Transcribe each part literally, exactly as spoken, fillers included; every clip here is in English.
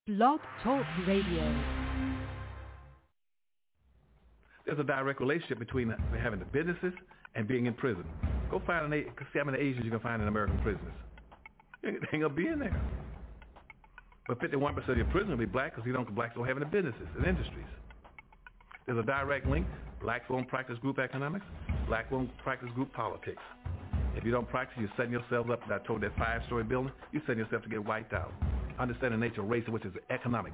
Blog Talk Radio. There's a direct relationship between having the businesses and being in prison. Go find an see how many Asians you can find in American prisons. They ain't gonna be in there. But fifty-one percent of your prisoners will be black because you don't blacks don't have any businesses and industries. There's a direct link. Blacks won't practice group economics. Black won't practice group politics. If you don't practice, you're setting yourself up. I told that five-story building, you're setting yourself to get wiped out. Understand the nature of race, which is economics.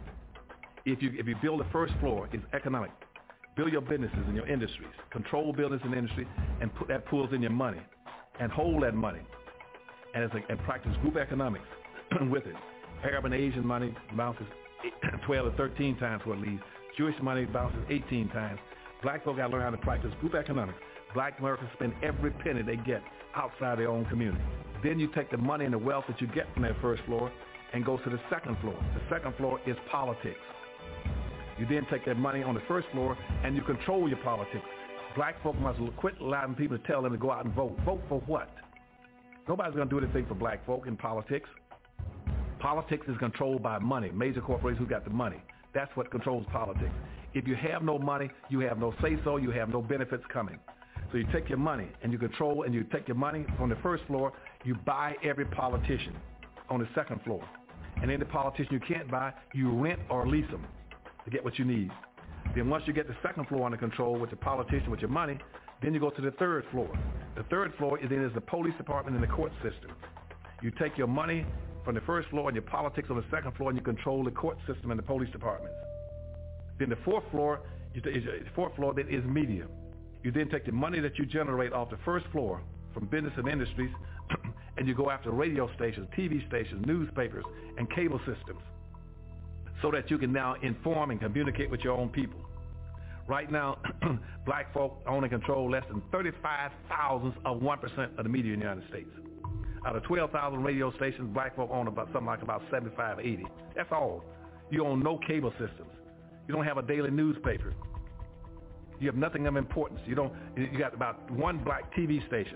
If you if you build the first floor, it's economic. Build your businesses and your industries. Control business and industry, and put that pulls in your money, and hold that money, and it's like, and practice group economics with it. Arab and Asian money bounces twelve to thirteen times what it leaves. Jewish money bounces eighteen times. Black folk got to learn how to practice group economics. Black Americans spend every penny they get outside their own community. Then you take the money and the wealth that you get from that first floor and go to the second floor. The second floor is politics. You then take that money on the first floor and you control your politics. Black folk must quit allowing people to tell them to go out and vote. Vote for what? Nobody's going to do anything for black folk in politics. Politics is controlled by money. Major corporations who got the money. That's what controls politics. If you have no money, you have no say-so, you have no benefits coming. So you take your money and you control, and you take your money from the first floor, you buy every politician on the second floor. And any politician you can't buy, you rent or lease them to get what you need. Then once you get the second floor under control with the politician, with your money, then you go to the third floor. The third floor is then is the police department and the court system. You take your money from the first floor and your politics on the second floor, and you control the court system and the police departments. Then the fourth floor, is the fourth floor then is media. You then take the money that you generate off the first floor from business and industries, and you go after radio stations, T V stations, newspapers, and cable systems, so that you can now inform and communicate with your own people. Right now, black folk own and control less than thirty-five thousandths of one percent of the media in the United States. Out of twelve thousand radio stations, black folk own about something like about seventy-five, eighty. That's all. You own no cable systems. You don't have a daily newspaper. You have nothing of importance. You don't. You got about one black T V station,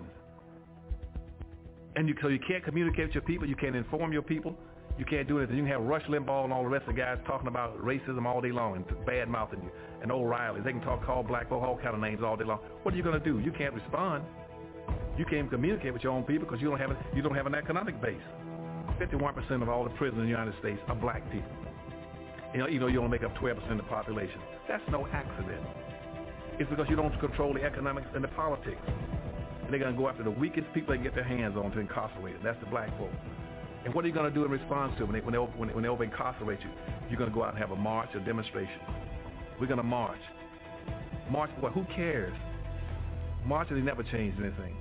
and you so you can't communicate with your people. You can't inform your people. You can't do anything. You can have Rush Limbaugh and all the rest of the guys talking about racism all day long and bad mouthing you, and O'Reilly. They can talk, call black folk all kind of names all day long. What are you going to do? You can't respond. You can't communicate with your own people because you don't have a, you don't have an economic base. fifty-one percent of all the prisoners in the United States are black people. You know, you know, you only make up twelve percent of the population. That's no accident. It's because you don't control the economics and the politics. And they're going to go after the weakest people they can get their hands on to incarcerate them. That's the black folk. And what are you going to do in response to it when they, when they, when they, when they over incarcerate you? You're going to go out and have a march, a demonstration. We're going to march. March for what? Who cares? Marching, they never changed anything.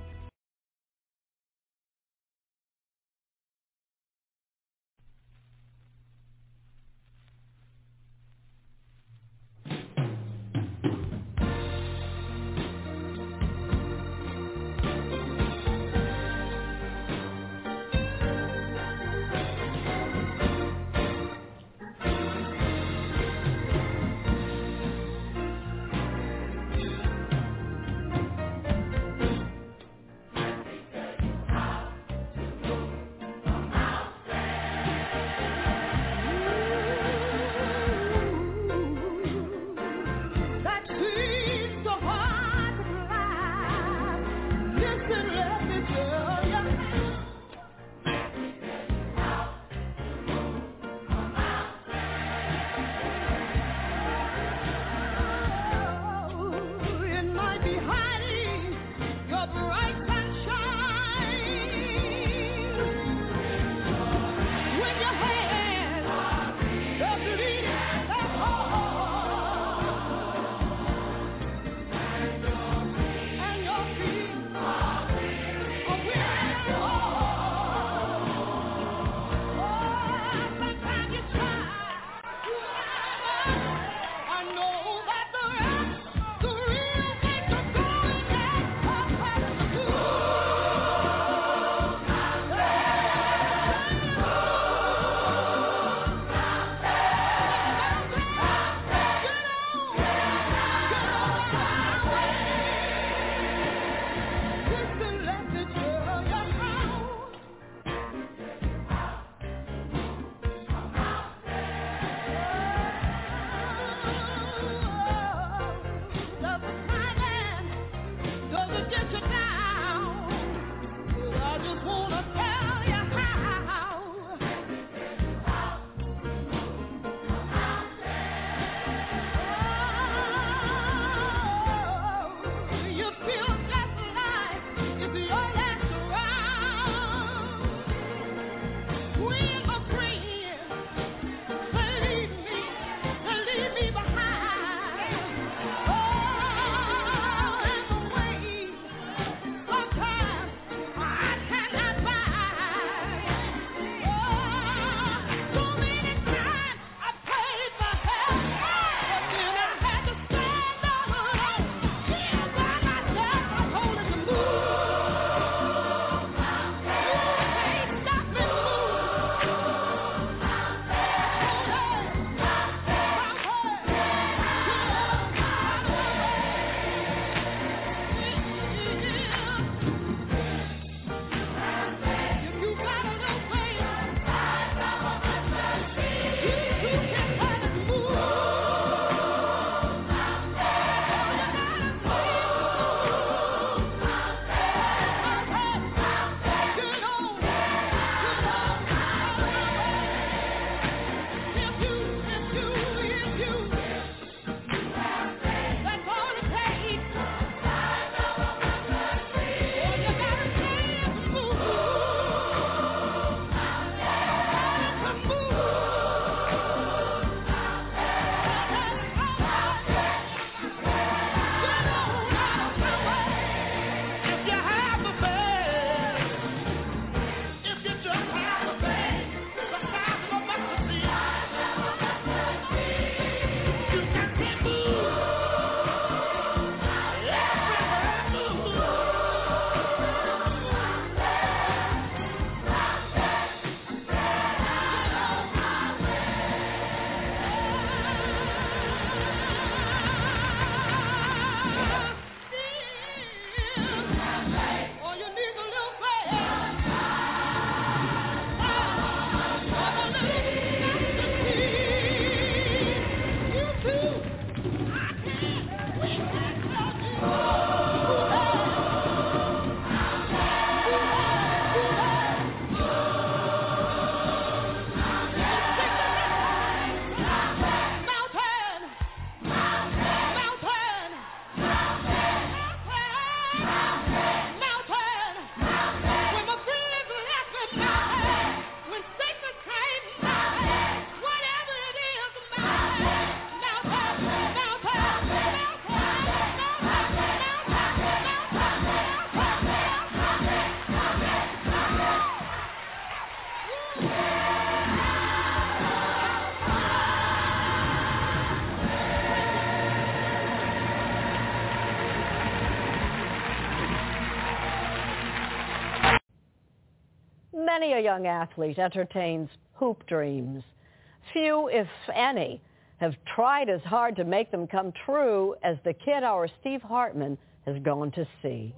Many a young athlete entertains hoop dreams. Few, if any, have tried as hard to make them come true as the kid our Steve Hartman has gone to see.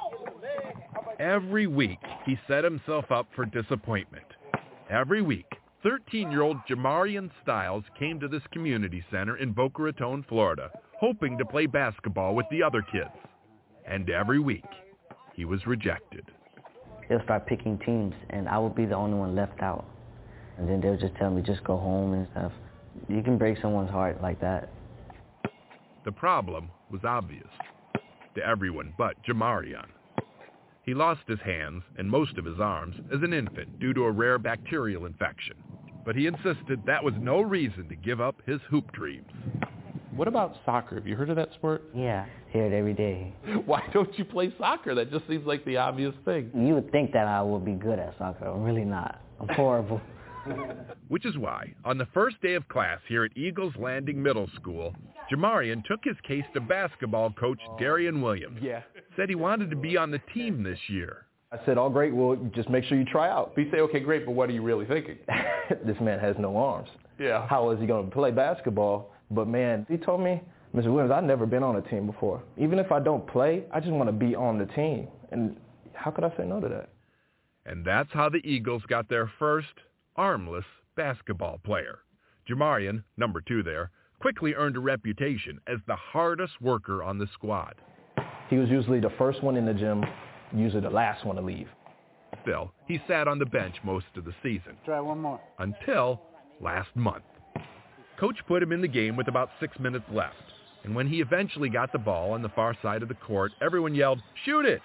Every week, he set himself up for disappointment. Every week, thirteen-year-old Jamarian Styles came to this community center in Boca Raton, Florida, hoping to play basketball with the other kids. And every week, he was rejected. They'll start picking teams, and I would be the only one left out. And then they'll just tell me, just go home and stuff. You can break someone's heart like that. The problem was obvious to everyone but Jamarian. He lost his hands and most of his arms as an infant due to a rare bacterial infection. But he insisted that was no reason to give up his hoop dreams. What about soccer? Have you heard of that sport? Yeah, hear it every day. Why don't you play soccer? That just seems like the obvious thing. You would think that I would be good at soccer. I'm really not. I'm horrible. Which is why, on the first day of class here at Eagles Landing Middle School, Jamarian took his case to basketball coach Darian Williams. Yeah. Said he wanted to be on the team this year. I said, all great, well, just make sure you try out. But you say, okay, great, but what are you really thinking? This man has no arms. Yeah. How is he going to play basketball? But, man, he told me, Mister Williams, I've never been on a team before. Even if I don't play, I just want to be on the team. And how could I say no to that? And that's how the Eagles got their first armless basketball player. Jamarian, number two there, quickly earned a reputation as the hardest worker on the squad. He was usually the first one in the gym, usually the last one to leave. Still, he sat on the bench most of the season. Try one more. Until last month. Coach put him in the game with about six minutes left. And when he eventually got the ball on the far side of the court, everyone yelled, "Shoot it!"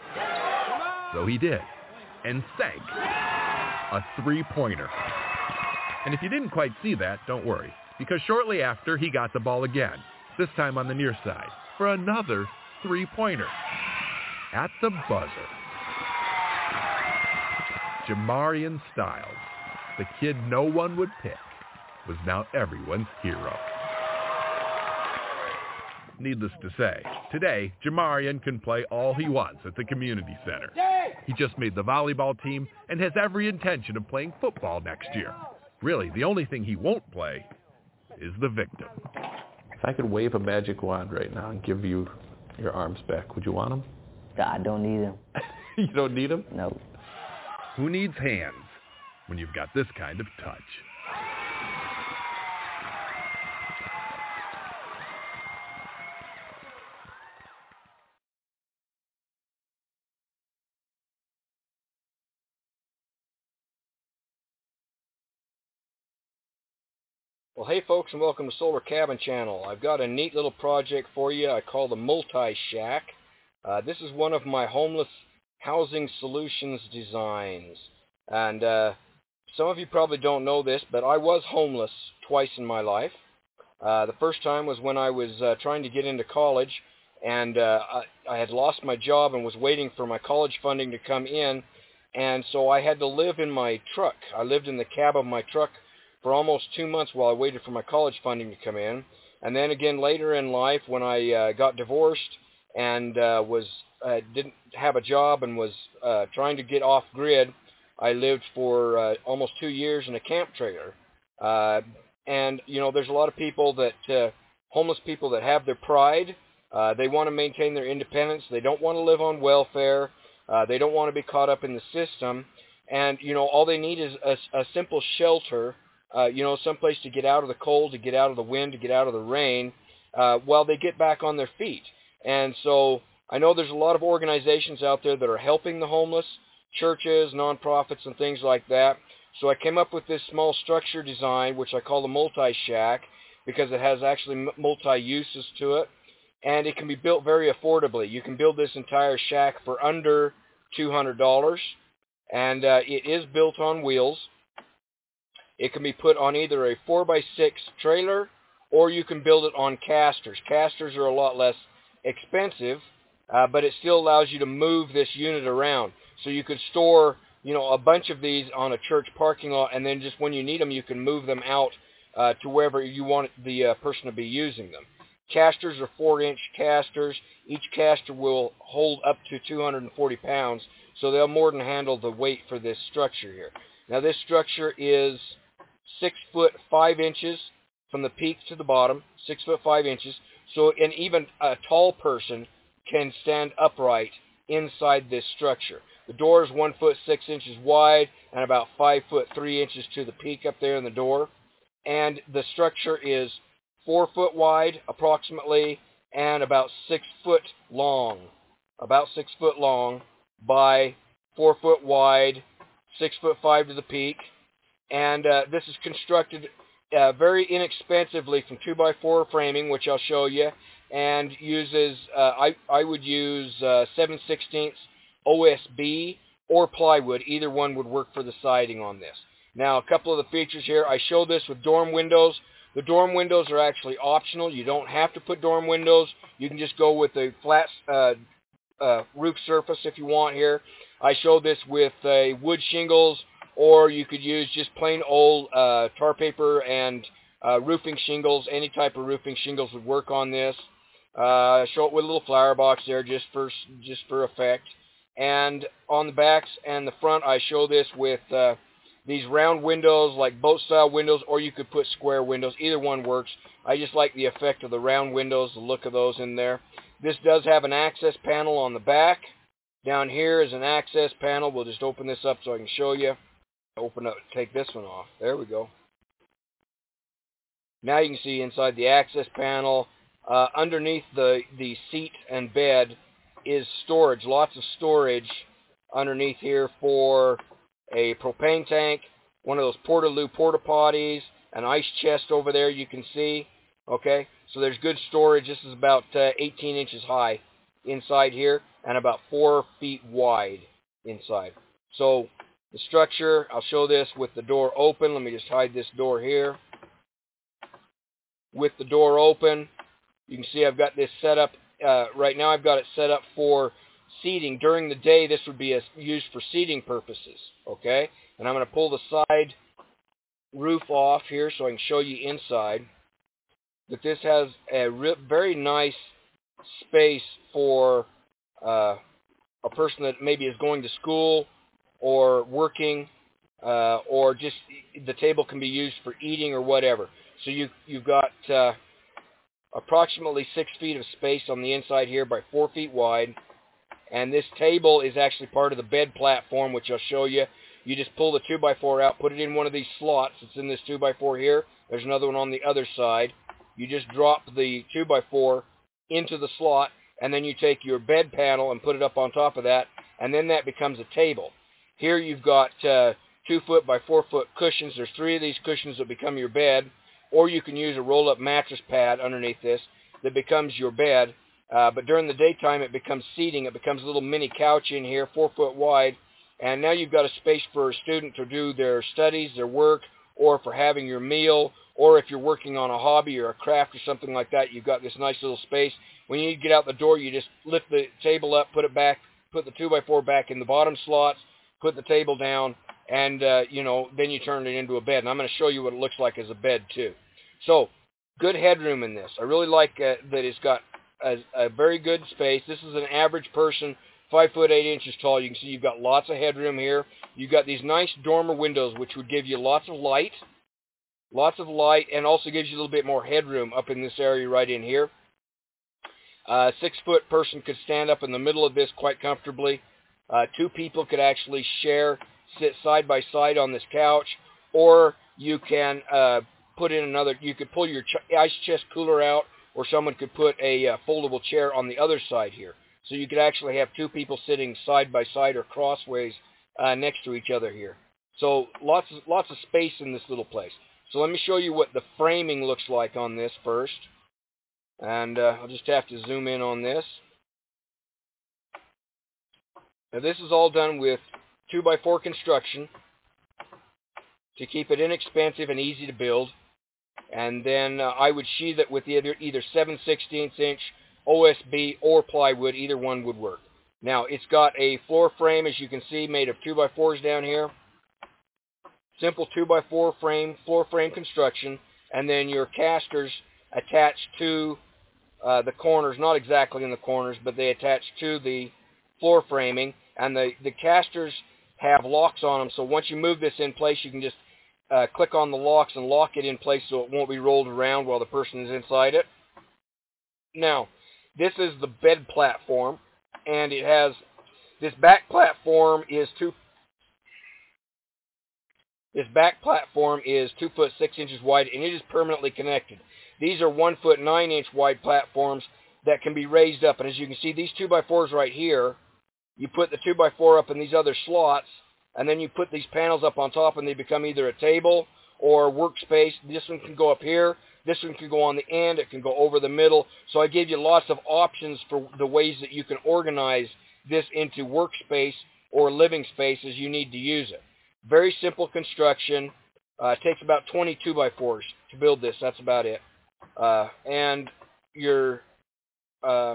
So he did, and sank a three-pointer. And if you didn't quite see that, don't worry, because shortly after, he got the ball again, this time on the near side, for another three-pointer. At the buzzer. Jamarian Styles, the kid no one would pick, was now everyone's hero. Needless to say, today, Jamarian can play all he wants at the community center. He just made the volleyball team and has every intention of playing football next year. Really, the only thing he won't play is the victim. If I could wave a magic wand right now and give you your arms back, would you want them? I don't need them. You don't need them? No. Who needs hands when you've got this kind of touch? Well, hey folks, and welcome to Solar Cabin Channel. I've got a neat little project for you I call the Multi-Shack. Uh, this is one of my homeless housing solutions designs. And uh, some of you probably don't know this, but I was homeless twice in my life. Uh, the first time was when I was uh, trying to get into college, and uh, I, I had lost my job and was waiting for my college funding to come in. And so I had to live in my truck. I lived in the cab of my truck for almost two months while I waited for my college funding to come in. And then again later in life when I uh, got divorced and uh, was uh, didn't have a job and was uh, trying to get off grid, I lived for uh, almost two years in a camp trailer. Uh, and, you know, there's a lot of people that, uh, homeless people that have their pride. Uh, they want to maintain their independence. They don't want to live on welfare. Uh, they don't want to be caught up in the system. And, you know, all they need is a, a simple shelter. Uh, you know, someplace to get out of the cold, to get out of the wind, to get out of the rain, uh, while they get back on their feet. And so I know there's a lot of organizations out there that are helping the homeless, churches, nonprofits, and things like that. So I came up with this small structure design, which I call the Multi-Shack, because it has actually multi-uses to it. And it can be built very affordably. You can build this entire shack for under two hundred dollars. And uh, it is built on wheels. It can be put on either a four by six trailer, or you can build it on casters. Casters are a lot less expensive, uh, but it still allows you to move this unit around. So you could store, you know, a bunch of these on a church parking lot, and then just when you need them, you can move them out uh, to wherever you want the uh, person to be using them. Casters are four-inch casters. Each caster will hold up to two hundred forty pounds, so they'll more than handle the weight for this structure here. Now this structure is six foot five inches from the peak to the bottom, six foot five inches. So and even a tall person can stand upright inside this structure. The door is one foot six inches wide and about five foot three inches to the peak up there in the door. And the structure is four foot wide approximately and about six foot long, about six foot long by four foot wide, six foot five to the peak. And uh, this is constructed uh, very inexpensively from two by four framing, which I'll show you, and uses, uh, I, I would use uh, seven sixteenths O S B or plywood. Either one would work for the siding on this. Now, a couple of the features here. I show this with dorm windows. The dorm windows are actually optional. You don't have to put dorm windows. You can just go with a flat uh, uh, roof surface if you want here. I show this with uh, wood shingles, or you could use just plain old uh, tar paper and uh, roofing shingles. Any type of roofing shingles would work on this. Uh, show it with a little flower box there just for just for effect. And on the backs and the front, I show this with uh, these round windows, like boat-style windows, or you could put square windows. Either one works. I just like the effect of the round windows, the look of those in there. This does have an access panel on the back. Down here is an access panel. We'll just open this up so I can show you. Open up, take this one off. There we go. Now you can see inside the access panel, uh, underneath the, the seat and bed is storage, lots of storage underneath here for a propane tank, one of those Portaloo porta potties, an ice chest over there you can see. Okay, so there's good storage. This is about uh, eighteen inches high inside here and about four feet wide inside. So the structure, I'll show this with the door open. Let me just hide this door here. With the door open, you can see I've got this set up. Uh, right now I've got it set up for seating. During the day, this would be a, used for seating purposes. Okay, and I'm going to pull the side roof off here so I can show you inside. That this has a re very nice space for uh, a person that maybe is going to school or working, uh, or just the table can be used for eating or whatever. So you, you've got uh, approximately six feet of space on the inside here by four feet wide. And this table is actually part of the bed platform, which I'll show you. You just pull the two by four out, put it in one of these slots. It's in this two by four here. There's another one on the other side. You just drop the two by four into the slot, and then you take your bed panel and put it up on top of that, and then that becomes a table. Here you've got uh, two foot by four foot cushions. There's three of these cushions that become your bed, or you can use a roll-up mattress pad underneath this that becomes your bed. Uh, but during the daytime, it becomes seating. It becomes a little mini couch in here, four foot wide, and now you've got a space for a student to do their studies, their work, or for having your meal, or if you're working on a hobby or a craft or something like that, you've got this nice little space. When you get out the door, you just lift the table up, put it back, put the two by four back in the bottom slots, put the table down, and, uh, you know, then you turn it into a bed. And I'm going to show you what it looks like as a bed, too. So, good headroom in this. I really like uh, that it's got a, a very good space. This is an average person, five foot eight inches tall. You can see you've got lots of headroom here. You've got these nice dormer windows, which would give you lots of light, lots of light, and also gives you a little bit more headroom up in this area right in here. Uh, six-foot person could stand up in the middle of this quite comfortably. Uh, two people could actually share, sit side by side on this couch, or you can uh, put in another, you could pull your ch ice chest cooler out, or someone could put a uh, foldable chair on the other side here. So you could actually have two people sitting side by side or crossways uh, next to each other here. So lots of, lots of space in this little place. So let me show you what the framing looks like on this first. And uh, I'll just have to zoom in on this. Now this is all done with two by four construction to keep it inexpensive and easy to build. And then uh, I would sheathe it with either, either seven sixteenths inch O S B or plywood. Either one would work. Now it's got a floor frame, as you can see, made of two by fours down here. Simple two by four frame, floor frame construction. And then your casters attached to uh, the corners, not exactly in the corners, but they attach to the floor framing. And the, the casters have locks on them. So once you move this in place, you can just uh, click on the locks and lock it in place so it won't be rolled around while the person is inside it. Now, this is the bed platform, and it has, this back platform is two, this back platform is two foot six inches wide, and it is permanently connected. These are one foot nine inch wide platforms that can be raised up, and as you can see, these two by fours right here, you put the two by four up in these other slots, and then you put these panels up on top, and they become either a table or a workspace. This one can go up here. This one can go on the end. It can go over the middle. So I gave you lots of options for the ways that you can organize this into workspace or living space as you need to use it. Very simple construction. Uh, it takes about twenty-two by fours to build this. That's about it. Uh, and you're uh,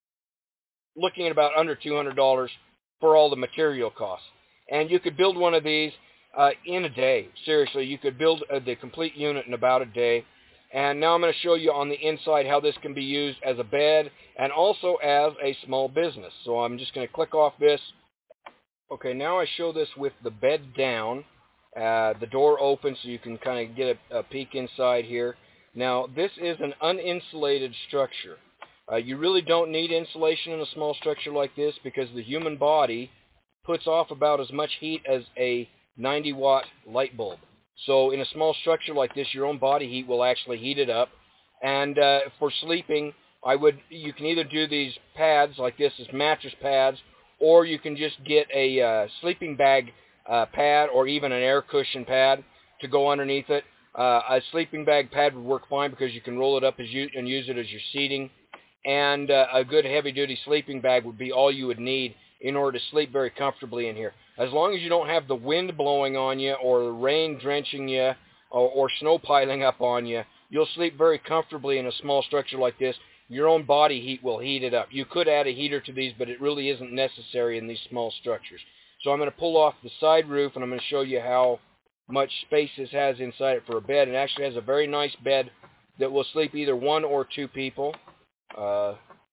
looking at about under two hundred dollars for all the material costs. And you could build one of these uh, in a day. Seriously, you could build uh, the complete unit in about a day. And now I'm going to show you on the inside how this can be used as a bed and also as a small business. So I'm just going to click off this. Okay, now I show this with the bed down. Uh, the door open so you can kind of get a, a peek inside here. Now, this is an uninsulated structure. Uh, you really don't need insulation in a small structure like this because the human body puts off about as much heat as a ninety watt light bulb. So in a small structure like this, your own body heat will actually heat it up. And uh, for sleeping, I would you can either do these pads like this as mattress pads, or you can just get a uh, sleeping bag uh, pad or even an air cushion pad to go underneath it. Uh, a sleeping bag pad would work fine because you can roll it up as you, and use it as your seating. And uh, a good heavy-duty sleeping bag would be all you would need in order to sleep very comfortably in here. As long as you don't have the wind blowing on you or the rain drenching you or, or snow piling up on you, you'll sleep very comfortably in a small structure like this. Your own body heat will heat it up. You could add a heater to these, but it really isn't necessary in these small structures. So I'm going to pull off the side roof, and I'm going to show you how much space this has inside it for a bed. It actually has a very nice bed that will sleep either one or two people. Uh,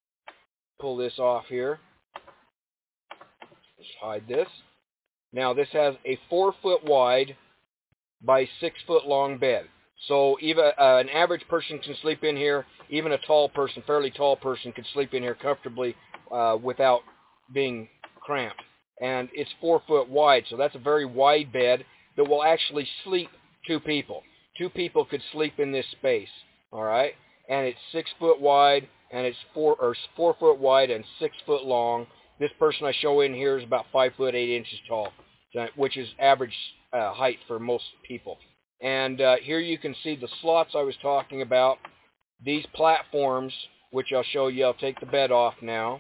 pull this off here. Just hide this. Now this has a four foot wide by six foot long bed. So even uh, an average person can sleep in here. Even a tall person, fairly tall person, could sleep in here comfortably uh, without being cramped. And it's four foot wide, so that's a very wide bed that will actually sleep two people. Two people could sleep in this space. All right, and it's six foot wide, and it's four or four foot wide and six foot long. This person I show in here is about five foot eight inches tall, which is average uh, height for most people. And uh, here you can see the slots I was talking about. These platforms, which I'll show you. I'll take the bed off now.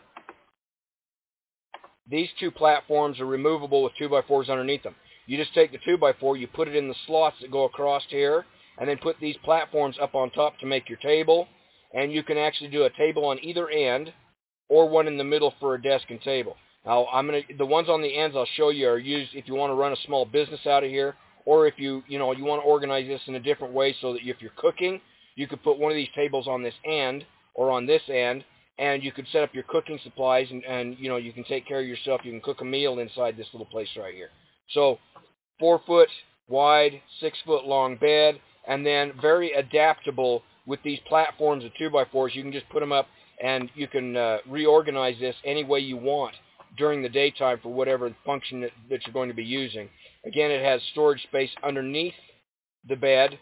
These two platforms are removable with two by fours underneath them. You just take the two by four, you put it in the slots that go across here, and then put these platforms up on top to make your table. And you can actually do a table on either end, or one in the middle for a desk and table. Now, I'm gonna the ones on the ends I'll show you are used if you want to run a small business out of here, or if you you know you want to organize this in a different way so that if you're cooking, you could put one of these tables on this end or on this end, and you could set up your cooking supplies, and, and you know you can take care of yourself. You can cook a meal inside this little place right here. So, four foot wide, six foot long bed, and then very adaptable with these platforms of two by fours. You can just put them up, and you can uh, reorganize this any way you want during the daytime for whatever function that, that you're going to be using. Again, it has storage space underneath the bed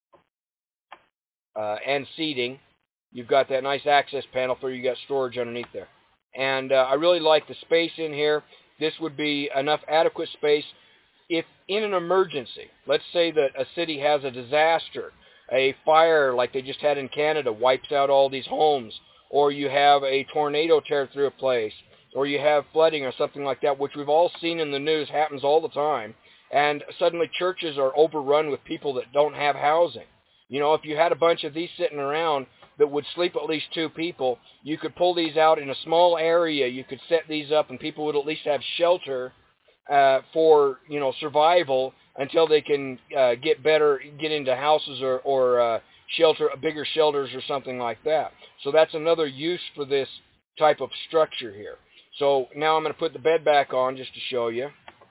uh, and seating. You've got that nice access panel for you got storage underneath there. And uh, I really like the space in here. This would be enough adequate space if in an emergency, let's say that a city has a disaster, a fire like they just had in Canada wipes out all these homes, or you have a tornado tear through a place, or you have flooding or something like that, which we've all seen in the news, happens all the time, and suddenly churches are overrun with people that don't have housing. You know, if you had a bunch of these sitting around that would sleep at least two people, you could pull these out in a small area, you could set these up, and people would at least have shelter uh, for, you know, survival until they can uh, get better, get into houses or, or uh, shelter, bigger shelters or something like that. So that's another use for this type of structure here. So now I'm going to put the bed back on just to show you.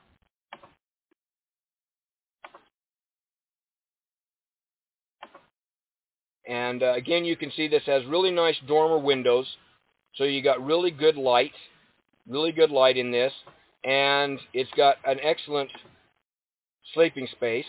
And uh, again, you can see this has really nice dormer windows. So you got really good light, really good light in this. And it's got an excellent sleeping space.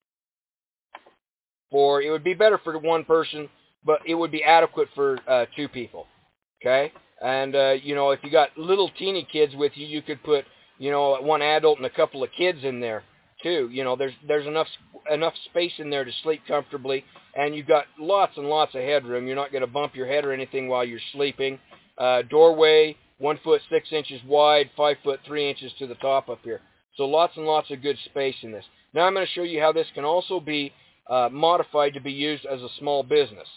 For it would be better for one person, but it would be adequate for uh, two people. Okay? And, uh, you know, if you got little teeny kids with you, you could put, you know, one adult and a couple of kids in there, too. You know, there's there's enough enough space in there to sleep comfortably, and you've got lots and lots of headroom. You're not going to bump your head or anything while you're sleeping. Uh, doorway, one foot six inches wide, five foot three inches to the top up here. So lots and lots of good space in this. Now I'm going to show you how this can also be uh, modified to be used as a small business.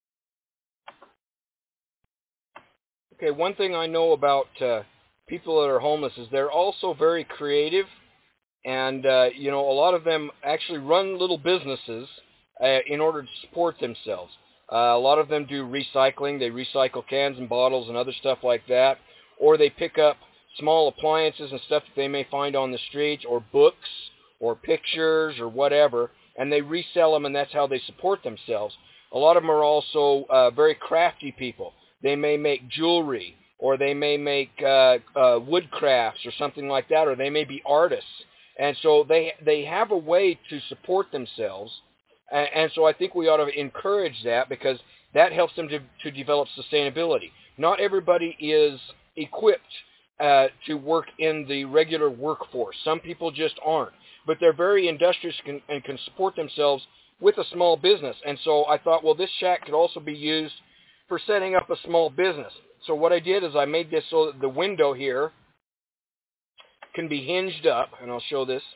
Okay, one thing I know about uh, people that are homeless is they're also very creative, and uh, you know, a lot of them actually run little businesses uh, in order to support themselves. Uh, a lot of them do recycling. They recycle cans and bottles and other stuff like that, or they pick up small appliances and stuff that they may find on the streets, or books, or pictures, or whatever, and they resell them, and that's how they support themselves. A lot of them are also uh, very crafty people. They may make jewelry, or they may make uh, uh, wood crafts or something like that, or they may be artists. And so they they have a way to support themselves. And, and so I think we ought to encourage that, because that helps them to, to develop sustainability. Not everybody is equipped uh, to work in the regular workforce. Some people just aren't. But they're very industrious can, and can support themselves with a small business. And so I thought, well, this shack could also be used for setting up a small business. So what I did is I made this so that the window here can be hinged up, and I'll show this.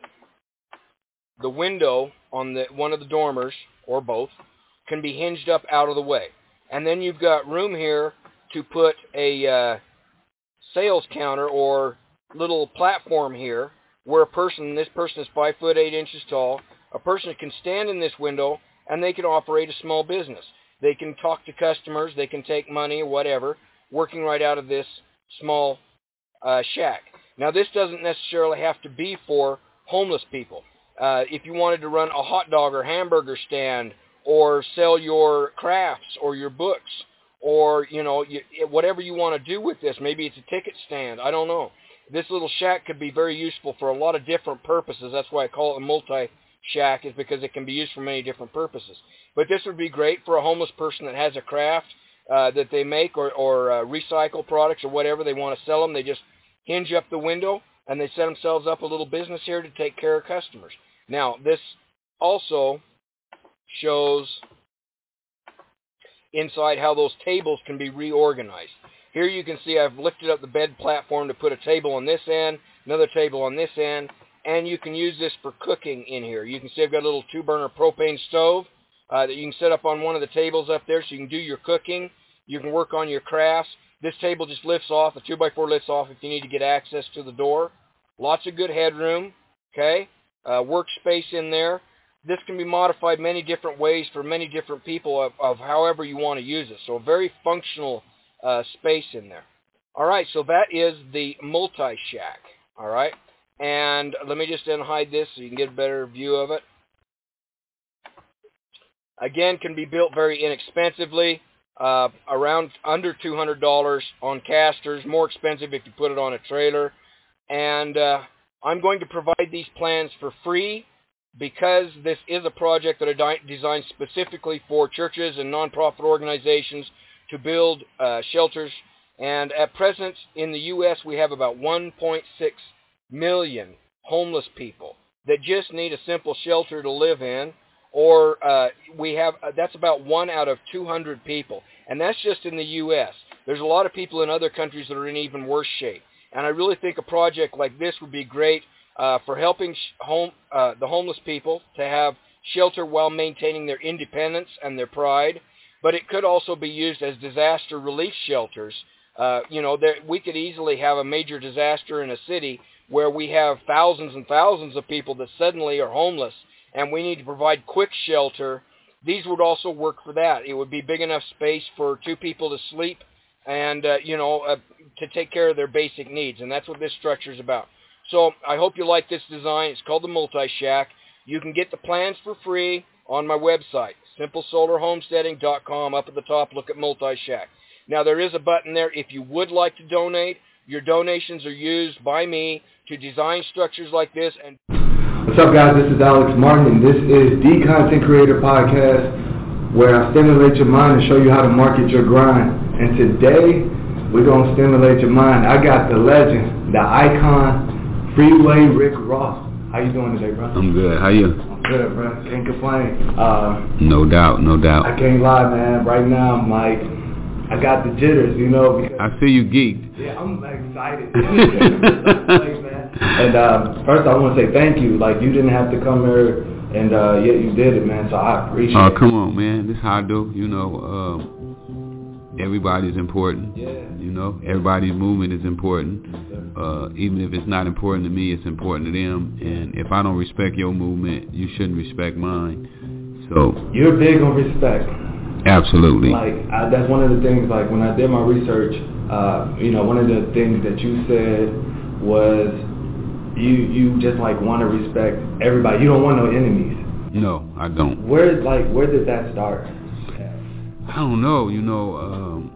The window on the one of the dormers, or both, can be hinged up out of the way. And then you've got room here to put a uh, sales counter or little platform here where a person, this person is five foot eight inches tall, a person can stand in this window and they can operate a small business. They can talk to customers, they can take money or whatever, working right out of this small uh, shack. Now, this doesn't necessarily have to be for homeless people. Uh, if you wanted to run a hot dog or hamburger stand, or sell your crafts or your books, or, you know, you, whatever you want to do with this, maybe it's a ticket stand, I don't know. This little shack could be very useful for a lot of different purposes. That's why I call it a multi-shack, is because it can be used for many different purposes. But this would be great for a homeless person that has a craft uh, that they make, or, or uh, recycle products or whatever. They want to sell them. They just hinge up the window, and they set themselves up a little business here to take care of customers. Now, this also shows inside how those tables can be reorganized. Here you can see I've lifted up the bed platform to put a table on this end, another table on this end, and you can use this for cooking in here. You can see I've got a little two-burner propane stove uh, that you can set up on one of the tables up there so you can do your cooking. You can work on your crafts. This table just lifts off. The two by four lifts off if you need to get access to the door. Lots of good headroom, okay? Uh, workspace in there. This can be modified many different ways for many different people of, of however you want to use it. So a very functional uh, space in there. All right, so that is the multi-shack, all right? And let me just unhide this so you can get a better view of it. Again, can be built very inexpensively, uh, around under two hundred dollars on casters, more expensive if you put it on a trailer. And uh, I'm going to provide these plans for free, because this is a project that I designed specifically for churches and nonprofit organizations to build uh, shelters. And at present in the U S we have about one point six million homeless people that just need a simple shelter to live in, or uh, we have uh, that's about one out of two hundred people, and that's just in the U S There's a lot of people in other countries that are in even worse shape, and I really think a project like this would be great uh, for helping home uh, the homeless people to have shelter while maintaining their independence and their pride. But it could also be used as disaster relief shelters. Uh, you know, there, we could easily have a major disaster in a city where we have thousands and thousands of people that suddenly are homeless, and we need to provide quick shelter. These would also work for that. It would be big enough space for two people to sleep and, uh, you know, uh, to take care of their basic needs, and that's what this structure is about. So I hope you like this design. It's called the Multi-Shack. You can get the plans for free on my website, simple solar homesteading dot com. Up at the top, look at Multi-Shack. Now, there is a button there. If you would like to donate, your donations are used by me to design structures like this. And What's up, guys? This is Alex Martin, and this is the Content Creator Podcast, where I stimulate your mind and show you how to market your grind. And today, we're going to stimulate your mind. I got the legend, the icon, Freeway Rick Ross. How you doing today, bro? I'm good. How you? I'm good, bro. Can't complain. Uh, no doubt, no doubt. I can't lie, man. Right now, I'm like, I got the jitters, you know. Because, I feel you geeked. Yeah, I'm excited. And uh, first, I want to say thank you. Like, you didn't have to come here, and uh, yet you did it, man. So I appreciate it. Oh, come on, man. This is how I do. You know, uh, everybody's important. Yeah. You know, everybody's movement is important. Uh, even if it's not important to me, it's important to them. And if I don't respect your movement, you shouldn't respect mine. So you're big on respect. Absolutely. Like I, that's one of the things. Like when I did my research, uh, you know, one of the things that you said was you you just like want to respect everybody. You don't want no enemies. No, I don't. Where like where did that start? I don't know. You know, um,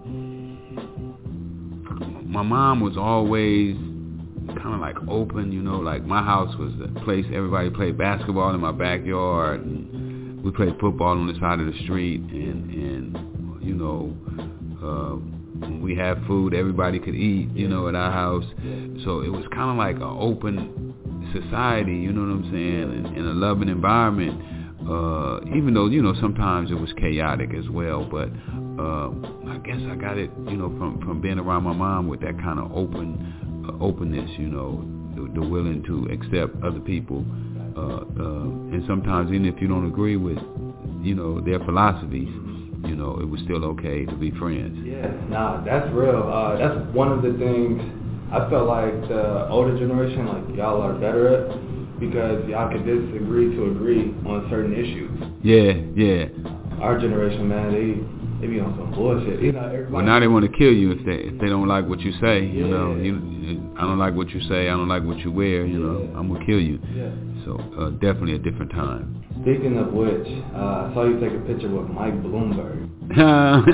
my mom was always kind of like open, you know, like my house was the place everybody played basketball in my backyard, and we played football on the side of the street, and, and you know, uh, when we had food, everybody could eat, you know, at our house. So it was kind of like an open society, you know what I'm saying, and, and a loving environment, uh, even though, you know, sometimes it was chaotic as well, but uh, I guess I got it, you know, from, from being around my mom with that kind of open Uh, openness, you know, the, the willing to accept other people, uh, uh, and sometimes even if you don't agree with, you know, their philosophies, you know, it was still okay to be friends. Yeah, nah, that's real. Uh, that's one of the things I felt like the older generation, like y'all are better at, because y'all could disagree to agree on certain issues. Yeah, yeah. Our generation, man, they. They be on some bullshit, you know. Well, now they want to kill you if they if they don't like what you say, you yeah. know. You, I don't like what you say. I don't like what you wear, you know. Yeah. I'm gonna kill you. Yeah. So uh, definitely a different time. Speaking of which, uh, I saw you take a picture with Mike Bloomberg. you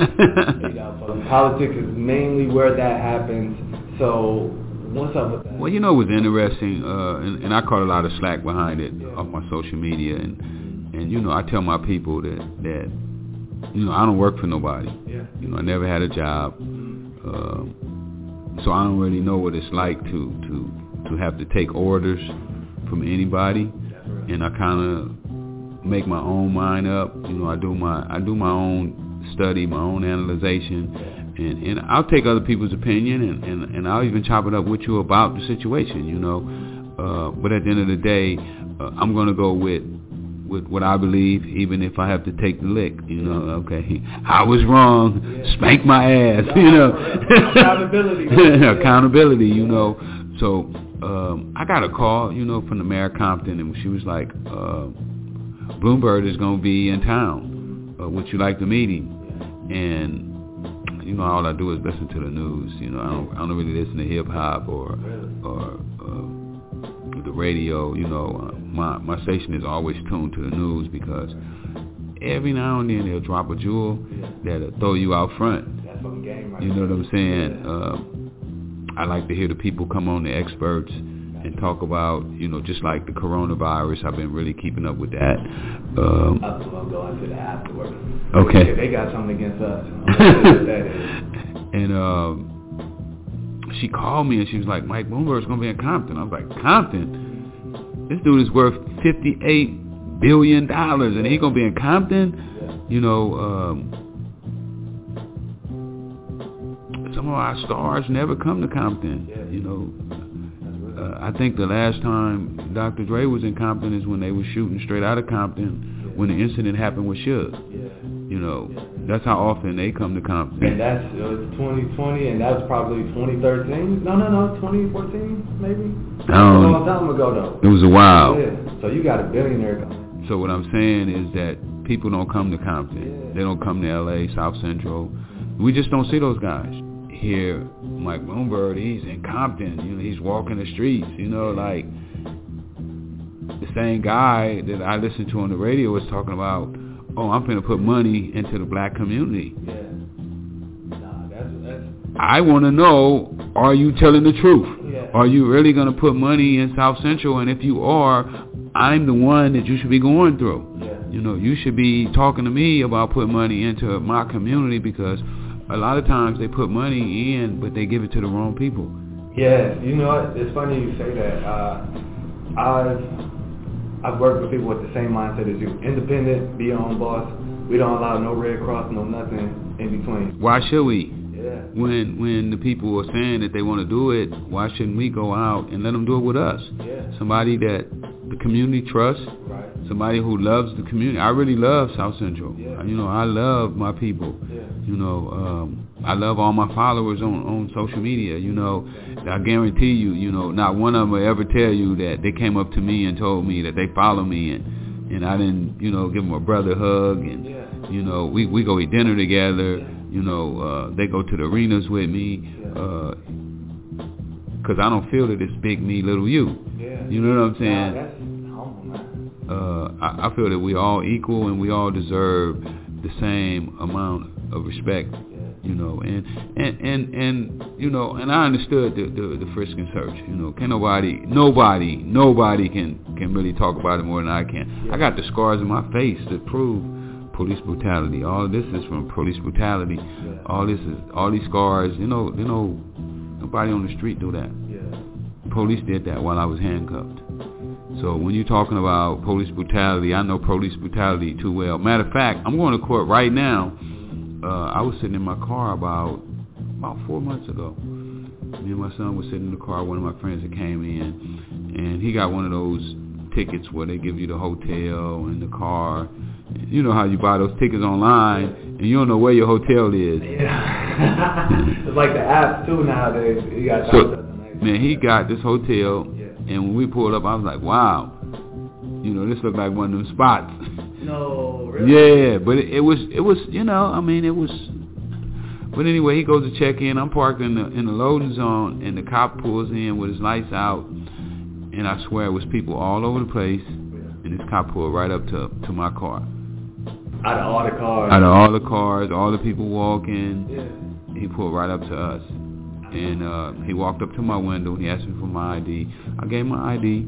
know, so politics is mainly where that happens. So what's up with that? Well, you know, it was interesting, uh, and, and I caught a lot of slack behind it yeah. off my social media, and and you know, I tell my people that that. You know, I don't work for nobody. Yeah. You know, I never had a job, uh, so I don't really know what it's like to to, to have to take orders from anybody, and I kind of make my own mind up. You know, I do my I do my own study, my own analyzation, and, and I'll take other people's opinion, and, and, and I'll even chop it up with you about the situation. You know, uh, but at the end of the day, uh, I'm gonna go with. with what I believe, even if I have to take the lick, you know, okay, I was wrong, yeah. Spank my ass, you know. Accountability. Accountability, you know. So um, I got a call, you know, from the mayor of Compton, and she was like, uh, Bloomberg is going to be in town. Uh, would you like to meet him? And, you know, all I do is listen to the news. You know, I don't, I don't really listen to hip-hop or, or uh, the radio, you know. Uh, My my station is always tuned to the news because every now and then they'll drop a jewel that'll throw you out front. You know what I'm saying? Uh, I like to hear the people come on, the experts, and talk about, you know, just like the coronavirus. I've been really keeping up with that. Um, I'm going to go into the afterwards. Okay. They, they got something against us. What that is. And um, she called me and she was like, Mike Bloomberg's going to be in Compton. I was like, Compton? This dude is worth fifty-eight billion dollars, and he gonna be in Compton. You know, um, some of our stars never come to Compton. You know, uh, I think the last time Doctor Dre was in Compton is when they were shooting straight out of Compton when the incident happened with Suge. You know, that's how often they come to Compton. And that's it was twenty twenty, and that was probably twenty thirteen. No, no, no, twenty fourteen, maybe. Um, a long time ago, though. It was a while. Yeah. So you got a billionaire coming. So what I'm saying is that people don't come to Compton. Yeah. They don't come to L A, South Central. We just don't see those guys. Here, Mike Bloomberg, he's in Compton. You know, he's walking the streets. You know, like the same guy that I listened to on the radio was talking about oh, I'm going to put money into the black community. Yeah. Nah, that's, that's... I want to know, are you telling the truth? Yeah. Are you really going to put money in South Central? And if you are, I'm the one that you should be going through. Yeah. You know, you should be talking to me about putting money into my community, because a lot of times they put money in, but they give it to the wrong people. Yeah, you know what? It's funny you say that. Uh, I've I've worked with people with the same mindset as you. Independent, be your own boss. We don't allow no Red Cross, no nothing in between. Why should we? Yeah. When when the people are saying that they want to do it, why shouldn't we go out and let them do it with us? Yeah. Somebody that the community trusts. Right. Somebody who loves the community. I really love South Central. Yeah. You know, I love my people. Yeah. You know, um, I love all my followers on, on social media. You know, I guarantee you, you know, not one of them will ever tell you that they came up to me and told me that they follow me, and, and I didn't, you know, give them a brother hug, and, yeah. you know, we, we go eat dinner together. Yeah. You know, uh, they go to the arenas with me, because uh, I don't feel that it's big me, little you. Yeah. You know what I'm saying? Nah, that's humble, man. Uh, I, I feel that we all equal and we all deserve the same amount of respect. You know, and, and, and, and, you know, and I understood the, the, the frisk and search. You know, can nobody, nobody, nobody can, can really talk about it more than I can. Yeah. I got the scars in my face to prove police brutality. All of this is from police brutality. Yeah. All this is, all these scars, you know, you know, nobody on the street do that. Yeah. Police did that while I was handcuffed. So when you're talking about police brutality, I know police brutality too well. Matter of fact, I'm going to court right now. Uh, I was sitting in my car about about four months ago. Me and my son was sitting in the car. One of my friends that came in, and he got one of those tickets where they give you the hotel and the car. You know how you buy those tickets online, and you don't know where your hotel is. Yeah. It's like the apps too nowadays. You got so, man, he got this hotel, yeah. And when we pulled up, I was like, wow. You know, this looked like one of them spots. No, really? Yeah, but it, it was, it was, you know, I mean, it was. But anyway, he goes to check in. I'm parked in the in the loading zone, and the cop pulls in with his lights out, and I swear it was people all over the place, and this cop pulled right up to to my car. Out of all the cars. Out of all the cars, all the people walking, yeah. He pulled right up to us, and uh, he walked up to my window. He asked me for my I D. I gave him my I D.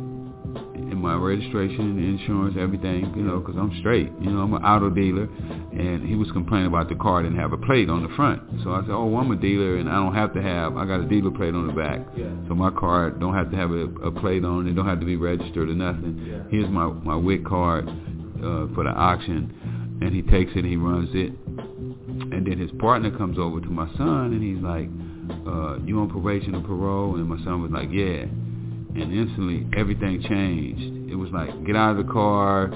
And my registration, insurance, everything, you know, because I'm straight. You know, I'm an auto dealer, and he was complaining about the car didn't have a plate on the front. So I said, oh, well, I'm a dealer, and I don't have to have, I got a dealer plate on the back. Yeah. So my car don't have to have a, a plate on it. Don't have to be registered or nothing. Yeah. Here's my, my W I C card uh, for the auction, and he takes it and he runs it. And then his partner comes over to my son, and he's like, uh, you on probation or parole? And my son was like, yeah. And instantly, everything changed. It was like, get out of the car.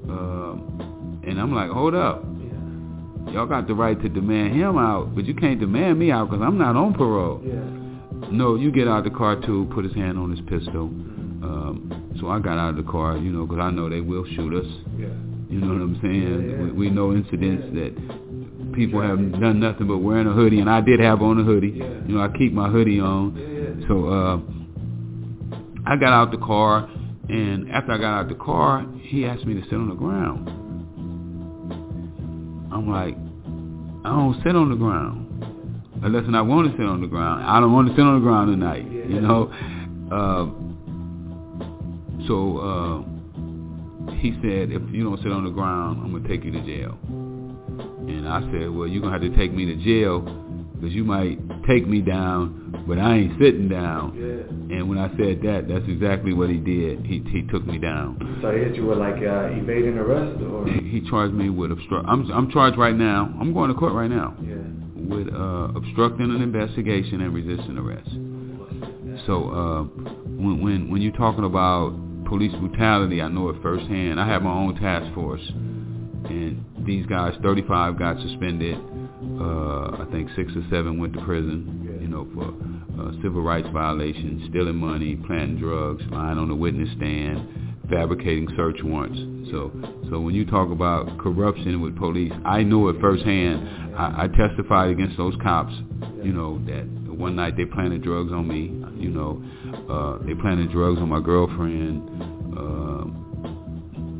Um, and I'm like, hold up. Yeah. Y'all got the right to demand him out, but you can't demand me out because I'm not on parole. Yeah. No, you get out of the car too, put his hand on his pistol. Um, so I got out of the car, you know, because I know they will shoot us. Yeah. You know what I'm saying? Yeah, yeah. We, we know incidents yeah. that people have done nothing but wearing a hoodie, and I did have on a hoodie. Yeah. You know, I keep my hoodie on. Yeah, yeah. So, uh, I got out the car, and after I got out the car, he asked me to sit on the ground. I'm like, I don't sit on the ground. Unless I want to sit on the ground. I don't want to sit on the ground tonight, yeah. you know. Uh, so uh, he said, if you don't sit on the ground, I'm going to take you to jail. And I said, well, you're going to have to take me to jail because you might take me down, but I ain't sitting down. Yeah. And when I said that, that's exactly what he did. He he took me down. So he hit you with like uh, evading arrest, or he, he charged me with obstruct. I'm I'm charged right now. I'm going to court right now. Yeah. With uh, obstructing an investigation and resisting arrest. So uh, when when when you're talking about police brutality, I know it firsthand. I have my own task force, and these guys, thirty-five got suspended. Uh, I think six or seven went to prison, yeah. you know, for uh, civil rights violations, stealing money, planting drugs, lying on the witness stand, fabricating search warrants. So, so when you talk about corruption with police, I know it firsthand. I, I testified against those cops, you know, that one night they planted drugs on me. You know, uh, they planted drugs on my girlfriend. Uh,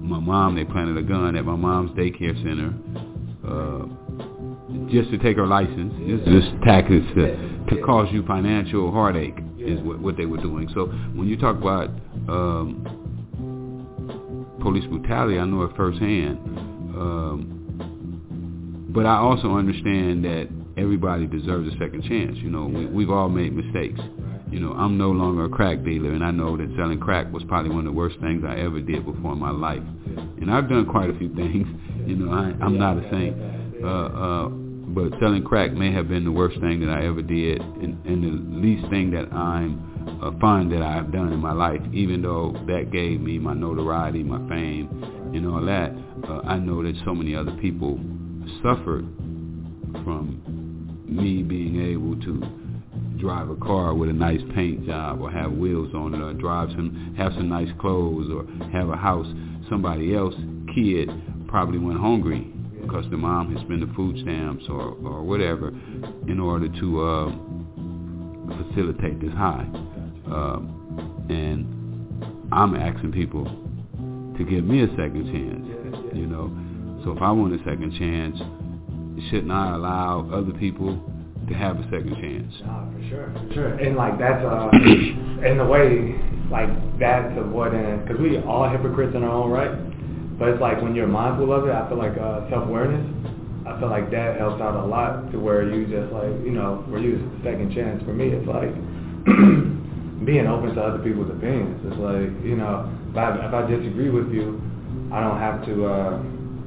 my mom, they planted a gun at my mom's daycare center uh, just to take her license. This is tactics to, to cause you financial heartache is what, what they were doing. So when you talk about um, police brutality, I know it firsthand. Um, but I also understand that everybody deserves a second chance. You know, we, we've all made mistakes. You know, I'm no longer a crack dealer, and I know that selling crack was probably one of the worst things I ever did before in my life. And I've done quite a few things. You know, I, I'm not a saint. Uh, uh, but selling crack may have been the worst thing that I ever did, and, and the least thing that I'm uh, fond that I've done in my life, even though that gave me my notoriety, my fame, and all that. Uh, I know that so many other people suffered from me being able to drive a car with a nice paint job or have wheels on it or drive some, have some nice clothes or have a house. Somebody else, kid, probably went hungry because the mom had spent the food stamps or, or whatever in order to uh, facilitate this high. Uh, and I'm asking people to give me a second chance, you know. So if I want a second chance, shouldn't I allow other people to have a second chance? Nah, for sure, for sure. And like that's uh, in a way, like that's avoiding, because we all hypocrites in our own right. But it's like when you're mindful of it, I feel like uh, self-awareness, I feel like that helps out a lot to where you just like, you know, where you just a second chance. For me, it's like being open to other people's opinions. It's like, you know, if I, if I disagree with you, I don't have to, uh,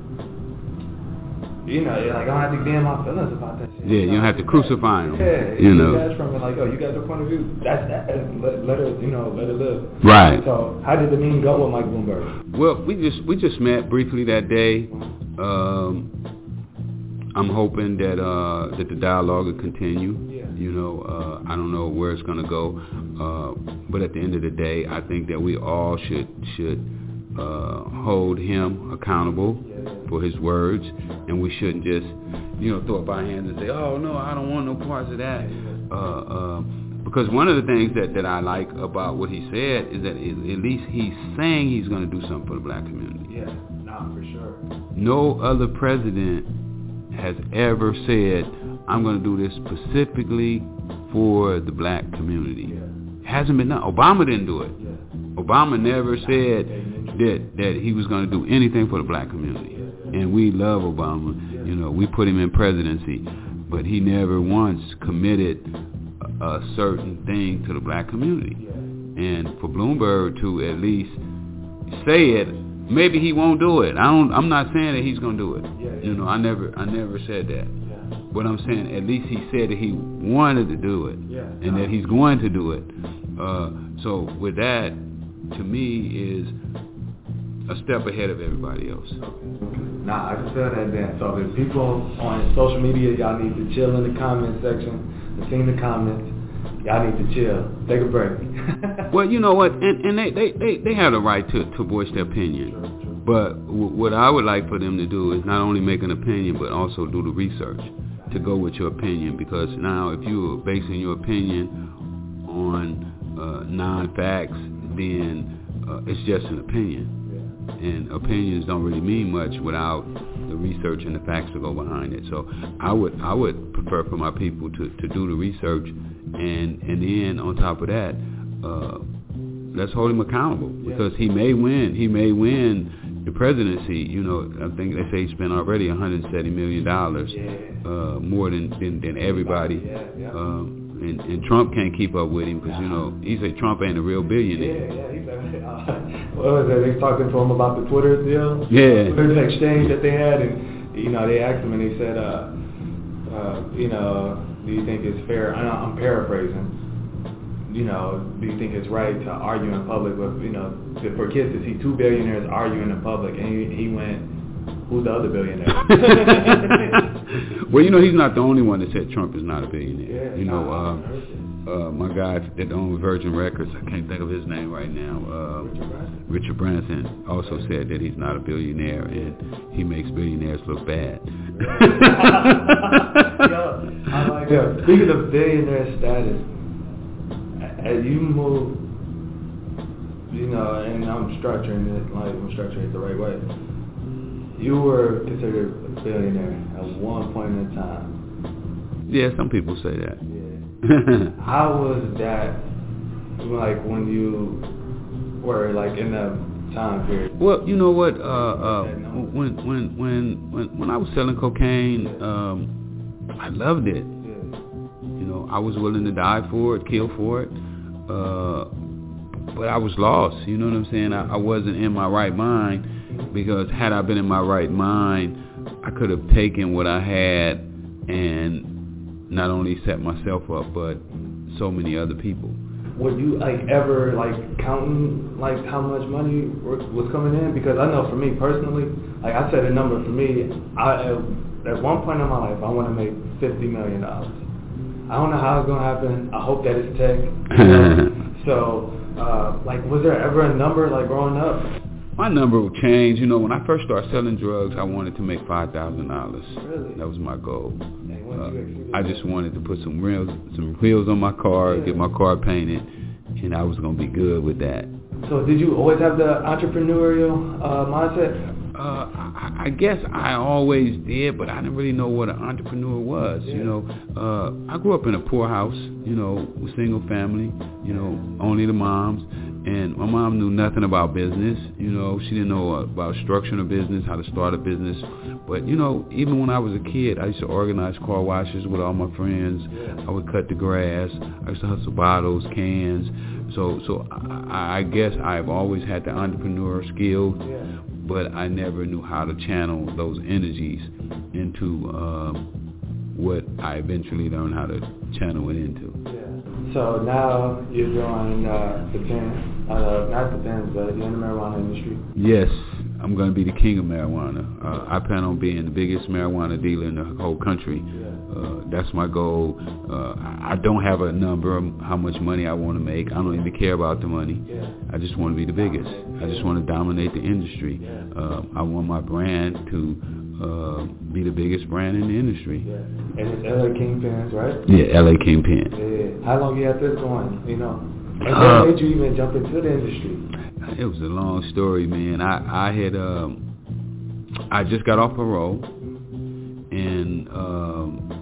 you know, like I don't have to get in my feelings about that shit. Yeah, you don't have to crucify them. Yeah, you know. Guys from it, like, oh, you got your point of view. That's that. Let, let it, you know, let it live. Right. So, how did the meeting go with Mike Bloomberg? Well, we just we just met briefly that day. Um, I'm hoping that uh, that the dialogue will continue. Yeah. You know, uh, I don't know where it's gonna go, uh, but at the end of the day, I think that we all should should uh, hold him accountable for his words, and we shouldn't just, you know, throw up our hands and say, oh, no, I don't want no parts of that. Uh, uh, because one of the things that, that I like about what he said is that it, at least he's saying he's going to do something for the black community. Yeah, nah, for sure. No other president has ever said, I'm going to do this specifically for the black community. Yeah. It hasn't been done. Obama didn't do it. Yeah. Obama never said that, that he was going to do anything for the black community. And we love Obama, you know, we put him in presidency, but he never once committed a, a certain thing to the black community. And for Bloomberg to at least say it, maybe he won't do it. I don't, I'm not saying that he's going to do it. You know, I never, I never said that. But I'm saying at least he said that he wanted to do it and that he's going to do it. Uh, so with that, to me, is a step ahead of everybody else. Nah, I can feel that then. So if people on social media, y'all need to chill in the comment section. I've seen the comments. Y'all need to chill. Take a break. Well, you know what? And, and they, they, they, they have the right to, to voice their opinion. Sure, sure. But w- what I would like for them to do is not only make an opinion, but also do the research to go with your opinion. Because now if you're basing your opinion on uh, non-facts, then uh, it's just an opinion. And opinions don't really mean much without the research and the facts to go behind it. So I would I would prefer for my people to, to do the research, and and then on top of that, uh, let's hold him accountable, because he may win. He may win the presidency. You know, I think they say he spent already one hundred seventy million dollars, uh, more than, than, than everybody. Um, and, and Trump can't keep up with him because, you know, he said Trump ain't a real billionaire. Yeah, yeah, he said, uh, what was it? They talking to him about the Twitter deal? Yeah. Twitter exchange that they had, and, you know, they asked him and they said, uh, uh, you know, do you think it's fair? I know, I'm paraphrasing. You know, do you think it's right to argue in public with, you know, to, for kids to see two billionaires arguing in public? And he, he went, who's the other billionaire? Well, you know, he's not the only one that said Trump is not a billionaire. Yeah, you know, uh, uh, my guy that owns Virgin Records, I can't think of his name right now, uh, Richard Branson, also said that he's not a billionaire, and he makes billionaires look bad. Yo, I like that. Speaking of billionaire status, as you move you know, and I'm structuring it, like I'm structuring it the right way. You were considered a billionaire at one point in time. Yeah, some people say that. Yeah. How was that, like, when you were, like, in that time period? Well, you know what, uh, uh, when, when, when, when, when I was selling cocaine, um, I loved it. You know, I was willing to die for it, kill for it, uh, but I was lost, you know what I'm saying? I, I wasn't in my right mind, because had I been in my right mind, I could have taken what I had and not only set myself up, but so many other people. Were you, like, ever, like, counting, like, how much money was coming in? Because I know for me personally, like, I set a number for me. I, at, at one point in my life, I want to make fifty million dollars. I don't know how it's going to happen. I hope that it's tech. You know? So, uh, like, was there ever a number, like, growing up? My number will change. You know, when I first started selling drugs, I wanted to make five thousand dollars. Really? That was my goal. Uh, I just wanted to put some wheels, some wheels on my car, yeah. get my car painted, and I was going to be good with that. So did you always have the entrepreneurial uh, mindset? Uh, I, I guess I always did, but I didn't really know what an entrepreneur was. Yeah. You know, uh, I grew up in a poor house, you know, single family, you know, only the moms. And my mom knew nothing about business. You know, she didn't know about structuring a business, how to start a business. But, you know, even when I was a kid, I used to organize car washes with all my friends. I would cut the grass. I used to hustle bottles, cans. So so I, I guess I've always had the entrepreneur skills, but I never knew how to channel those energies into um, what I eventually learned how to channel it into. So now you're doing uh, the pens, uh, not the pens, but you're in the marijuana industry. Yes, I'm going to be the king of marijuana. Uh, I plan on being the biggest marijuana dealer in the whole country. Uh, that's my goal. Uh, I don't have a number of how much money I want to make. I don't even care about the money. I just want to be the biggest. I just want to dominate the industry. Uh, I want my brand to uh, be the biggest brand in the industry. And it's L A Kingpins, right? Yeah, L A Kingpin. Yeah. How long you had this going, you know? And what uh, made you even jump into the industry? It was a long story, man. I, I had, um, I just got off parole, and um,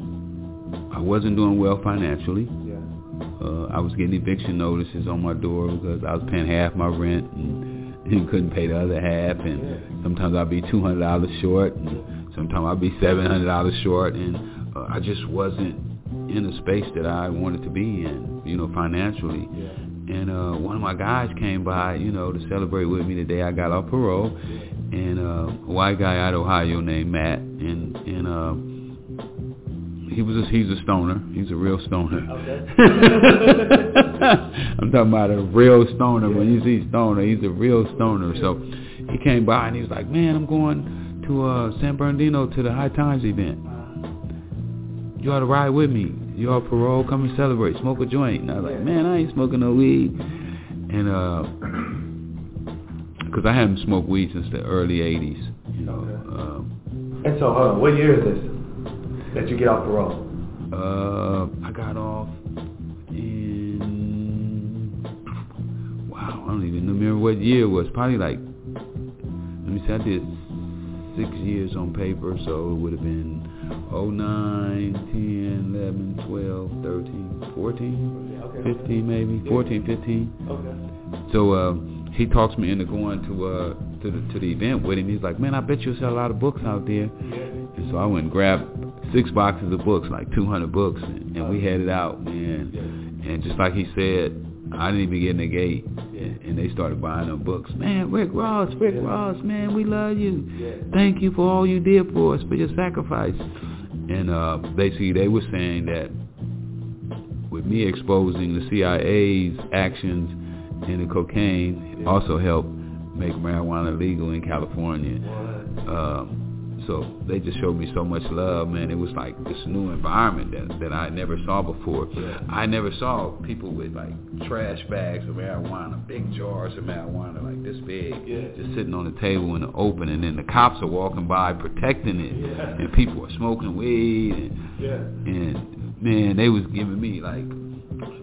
I wasn't doing well financially. Yeah. Uh, I was getting eviction notices on my door because I was paying half my rent and, and couldn't pay the other half, and yeah. sometimes I'd be two hundred dollars short, and sometimes I'd be seven hundred dollars short, and uh, I just wasn't in a space that I wanted to be in, you know, financially. Yeah. And uh, one of my guys came by, you know, to celebrate with me the day I got off parole, and uh, a white guy out of Ohio named Matt, and and uh, he was a, he's a stoner. He's a real stoner. Okay. I'm talking about a real stoner. Yeah. When you see stoner, he's a real stoner. So he came by and he was like, "Man, I'm going to uh, San Bernardino to the High Times event. You ought to ride with me. You off parole, come and celebrate, smoke a joint." And I was like, "Man, I ain't smoking no weed." And uh, because I hadn't smoked weed since the early eighties, you know. Okay. Um, and so, uh, what year is this that you get off parole? Uh, I got off in, wow, I don't even remember what year it was. Probably like, let me see, I did six years on paper, so it would have been oh nine, ten, eleven, twelve, thirteen, fourteen, okay. fifteen maybe, fourteen, fifteen. Okay. So uh, he talks me into going to uh, to the to the event with him. He's like, "Man, I bet you'll sell a lot of books out there." Yeah. And so I went and grabbed six boxes of books, like two hundred books, and, and we headed out, man. Yeah. And just like he said, I didn't even get in the gate, and, and they started buying them books. "Man, Rick Ross, Rick yeah. Ross, man, we love you. Yeah. Thank you for all you did for us, for your sacrifice." And uh, basically they were saying that with me exposing the C I A's actions in the cocaine, it also helped make marijuana legal in California. Um, so they just showed me so much love, man. It was like this new environment that, that I never saw before. I never saw people with like trash bags of marijuana, big jars of marijuana like this big, yeah. just sitting on the table in the open, and then the cops are walking by protecting it, yeah. and people are smoking weed, and, yeah. and man, they was giving me like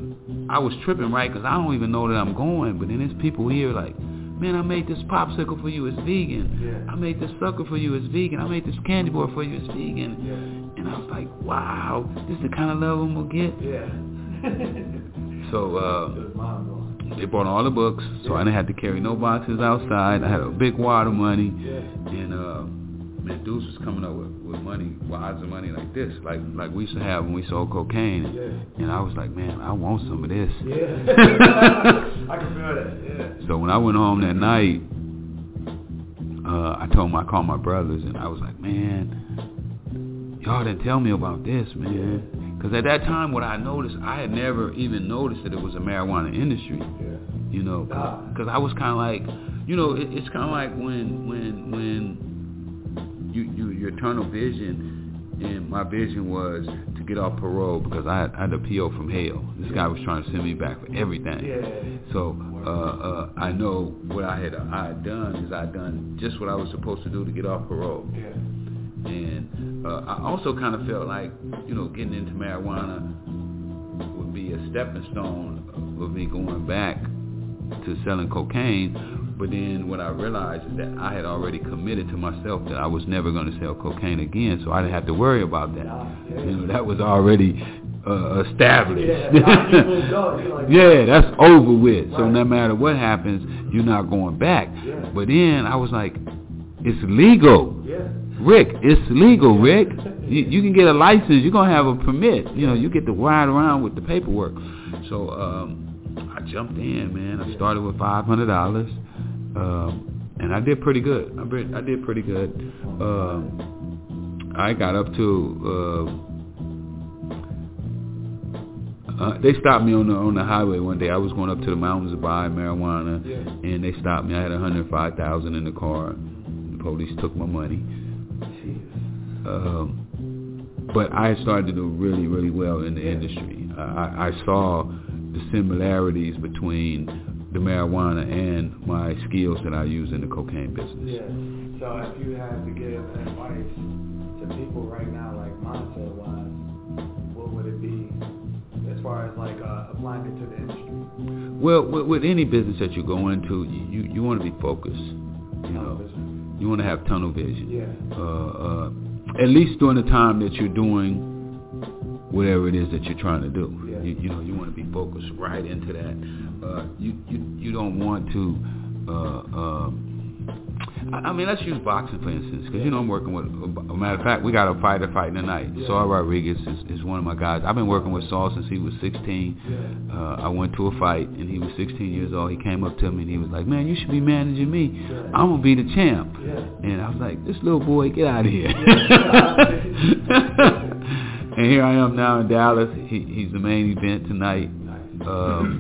I was tripping, right? Because I don't even know that I'm going. But then there's people here like, man, I made this popsicle for you, it's vegan. Yeah. I made this sucker for you, it's vegan. I made this candy bar for you, it's vegan. Yeah. And I was like, wow, this is the kind of love I'm going to get? Yeah. So, uh, they bought all the books, so I didn't have to carry no boxes outside. I had a big wad of money. Yeah. And, uh, man, dudes was coming up with, with money, wads of money like this, like like we used to have when we sold cocaine. And, yeah. and I was like, man, I want some of this. Yeah. I can feel that, yeah. So when I went home that night, uh, I told them, I called my brothers, and I was like, man, y'all didn't tell me about this, man. Because at that time, what I noticed, I had never even noticed that it was a marijuana industry. Yeah. You know, because I was kind of like, you know, it, it's kind of like when, when, when, You, you, your tunnel vision, and my vision was to get off parole because I had, I had a P O from hell. This guy was trying to send me back for everything. Yeah. So uh, uh, I know what I had I had done is I had done just what I was supposed to do to get off parole. Yeah. And uh, I also kind of felt like, you know, getting into marijuana would be a stepping stone of me going back to selling cocaine. But then what I realized is that I had already committed to myself that I was never going to sell cocaine again, so I didn't have to worry about that. You know, that was already uh, established. Yeah, that's over with. So no matter what happens, you're not going back. But then I was like, it's legal. Rick, it's legal, Rick. You, you can get a license. You're going to have a permit. You know, you get to ride around with the paperwork. So um, I jumped in, man. I started with five hundred dollars. Um, and I did pretty good. I did, I did pretty good. Uh, I got up to. Uh, uh, they stopped me on the on the highway one day. I was going up to the mountains to buy marijuana, yeah. and they stopped me. I had one hundred five thousand in the car. The police took my money. Um, but I started to do really, really well in the industry. I, I saw the similarities between the marijuana and my skills that I use in the cocaine business. Yeah. So if you had to give advice to people right now, like mindset-wise, what would it be as far as like uh, applying it to the industry? Well, with, with any business that you go into, you, you, you want to be focused. You know, you want to have tunnel vision. Yeah. Uh, uh, at least during the time that you're doing whatever it is that you're trying to do. Yeah. You, you know, you want to be focused right into that. Uh, you, you you don't want to, uh, uh, I, I mean, let's use boxing for instance, because, you know, I'm working with, a matter of fact, we got a fighter fighting tonight. Yeah. Saul Rodriguez is, is one of my guys. I've been working with Saul since he was sixteen. Yeah. Uh, I went to a fight, and he was sixteen years old. He came up to me, and he was like, man, you should be managing me. Yeah. I'm going to be the champ. Yeah. And I was like, this little boy, get out of here. Yeah. And here I am now in Dallas. He, he's the main event tonight. Um,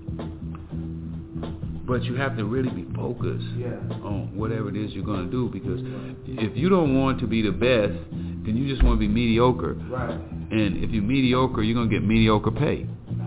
but you have to really be focused yeah. on whatever it is you're going to do, because if you don't want to be the best, then you just want to be mediocre. Right. And if you're mediocre, you're going to get mediocre pay.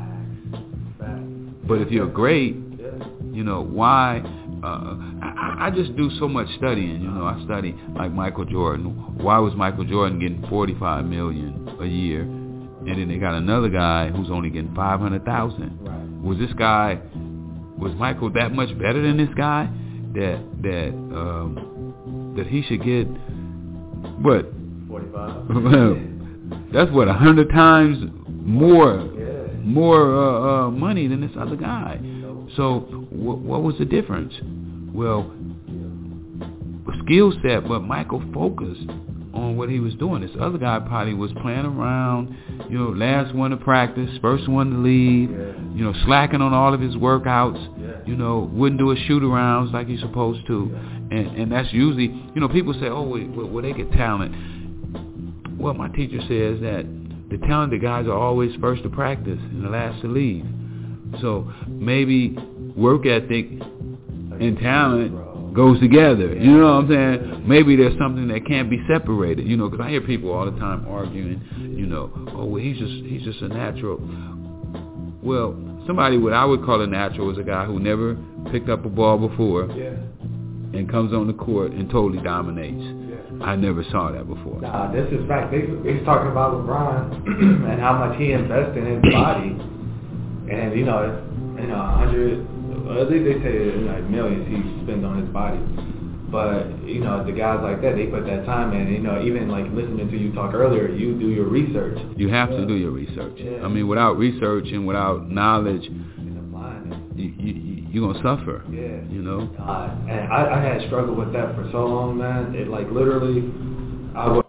But if you're great, you know, why? Uh, I, I just do so much studying. You know, I study like Michael Jordan. Why was Michael Jordan getting forty-five million dollars a year? And then they got another guy who's only getting five hundred thousand dollars. Right. Was this guy... Was Michael that much better than this guy that that um, that he should get what? forty-five. Well, that's what a hundred times more yeah. more uh, uh, money than this other guy. So wh- what was the difference? Well, skill set, but Michael focused on what he was doing. This other guy probably was playing around, you know, last one to practice, first one to leave, yeah. you know, slacking on all of his workouts, yeah. you know, wouldn't do his shoot-arounds like he's supposed to. Yeah. And and that's usually, you know, people say, oh, well, well, they get talent. Well, my teacher says that the talented guys are always first to practice and the last to leave. So maybe work ethic and talent goes together, you know what I'm saying? Maybe there's something that can't be separated, you know, because I hear people all the time arguing, you know, oh, well, he's just he's just a natural. Well, somebody what I would call a natural is a guy who never picked up a ball before yeah. and comes on the court and totally dominates. Yeah. I never saw that before. Nah, this is fact. They, he's talking about LeBron and how much he invested in his body. And, you know, you know, a hundred, well, at least they say like millions he spends on his body. But, you know, the guys like that, they put that time in. You know, even like listening to you talk earlier, you do your research. You have to do your research. Yeah. I mean, without research and without knowledge, you, you, you're going to suffer. Yeah. You know? Uh, and I, I had struggled with that for so long, man. It like literally, I would.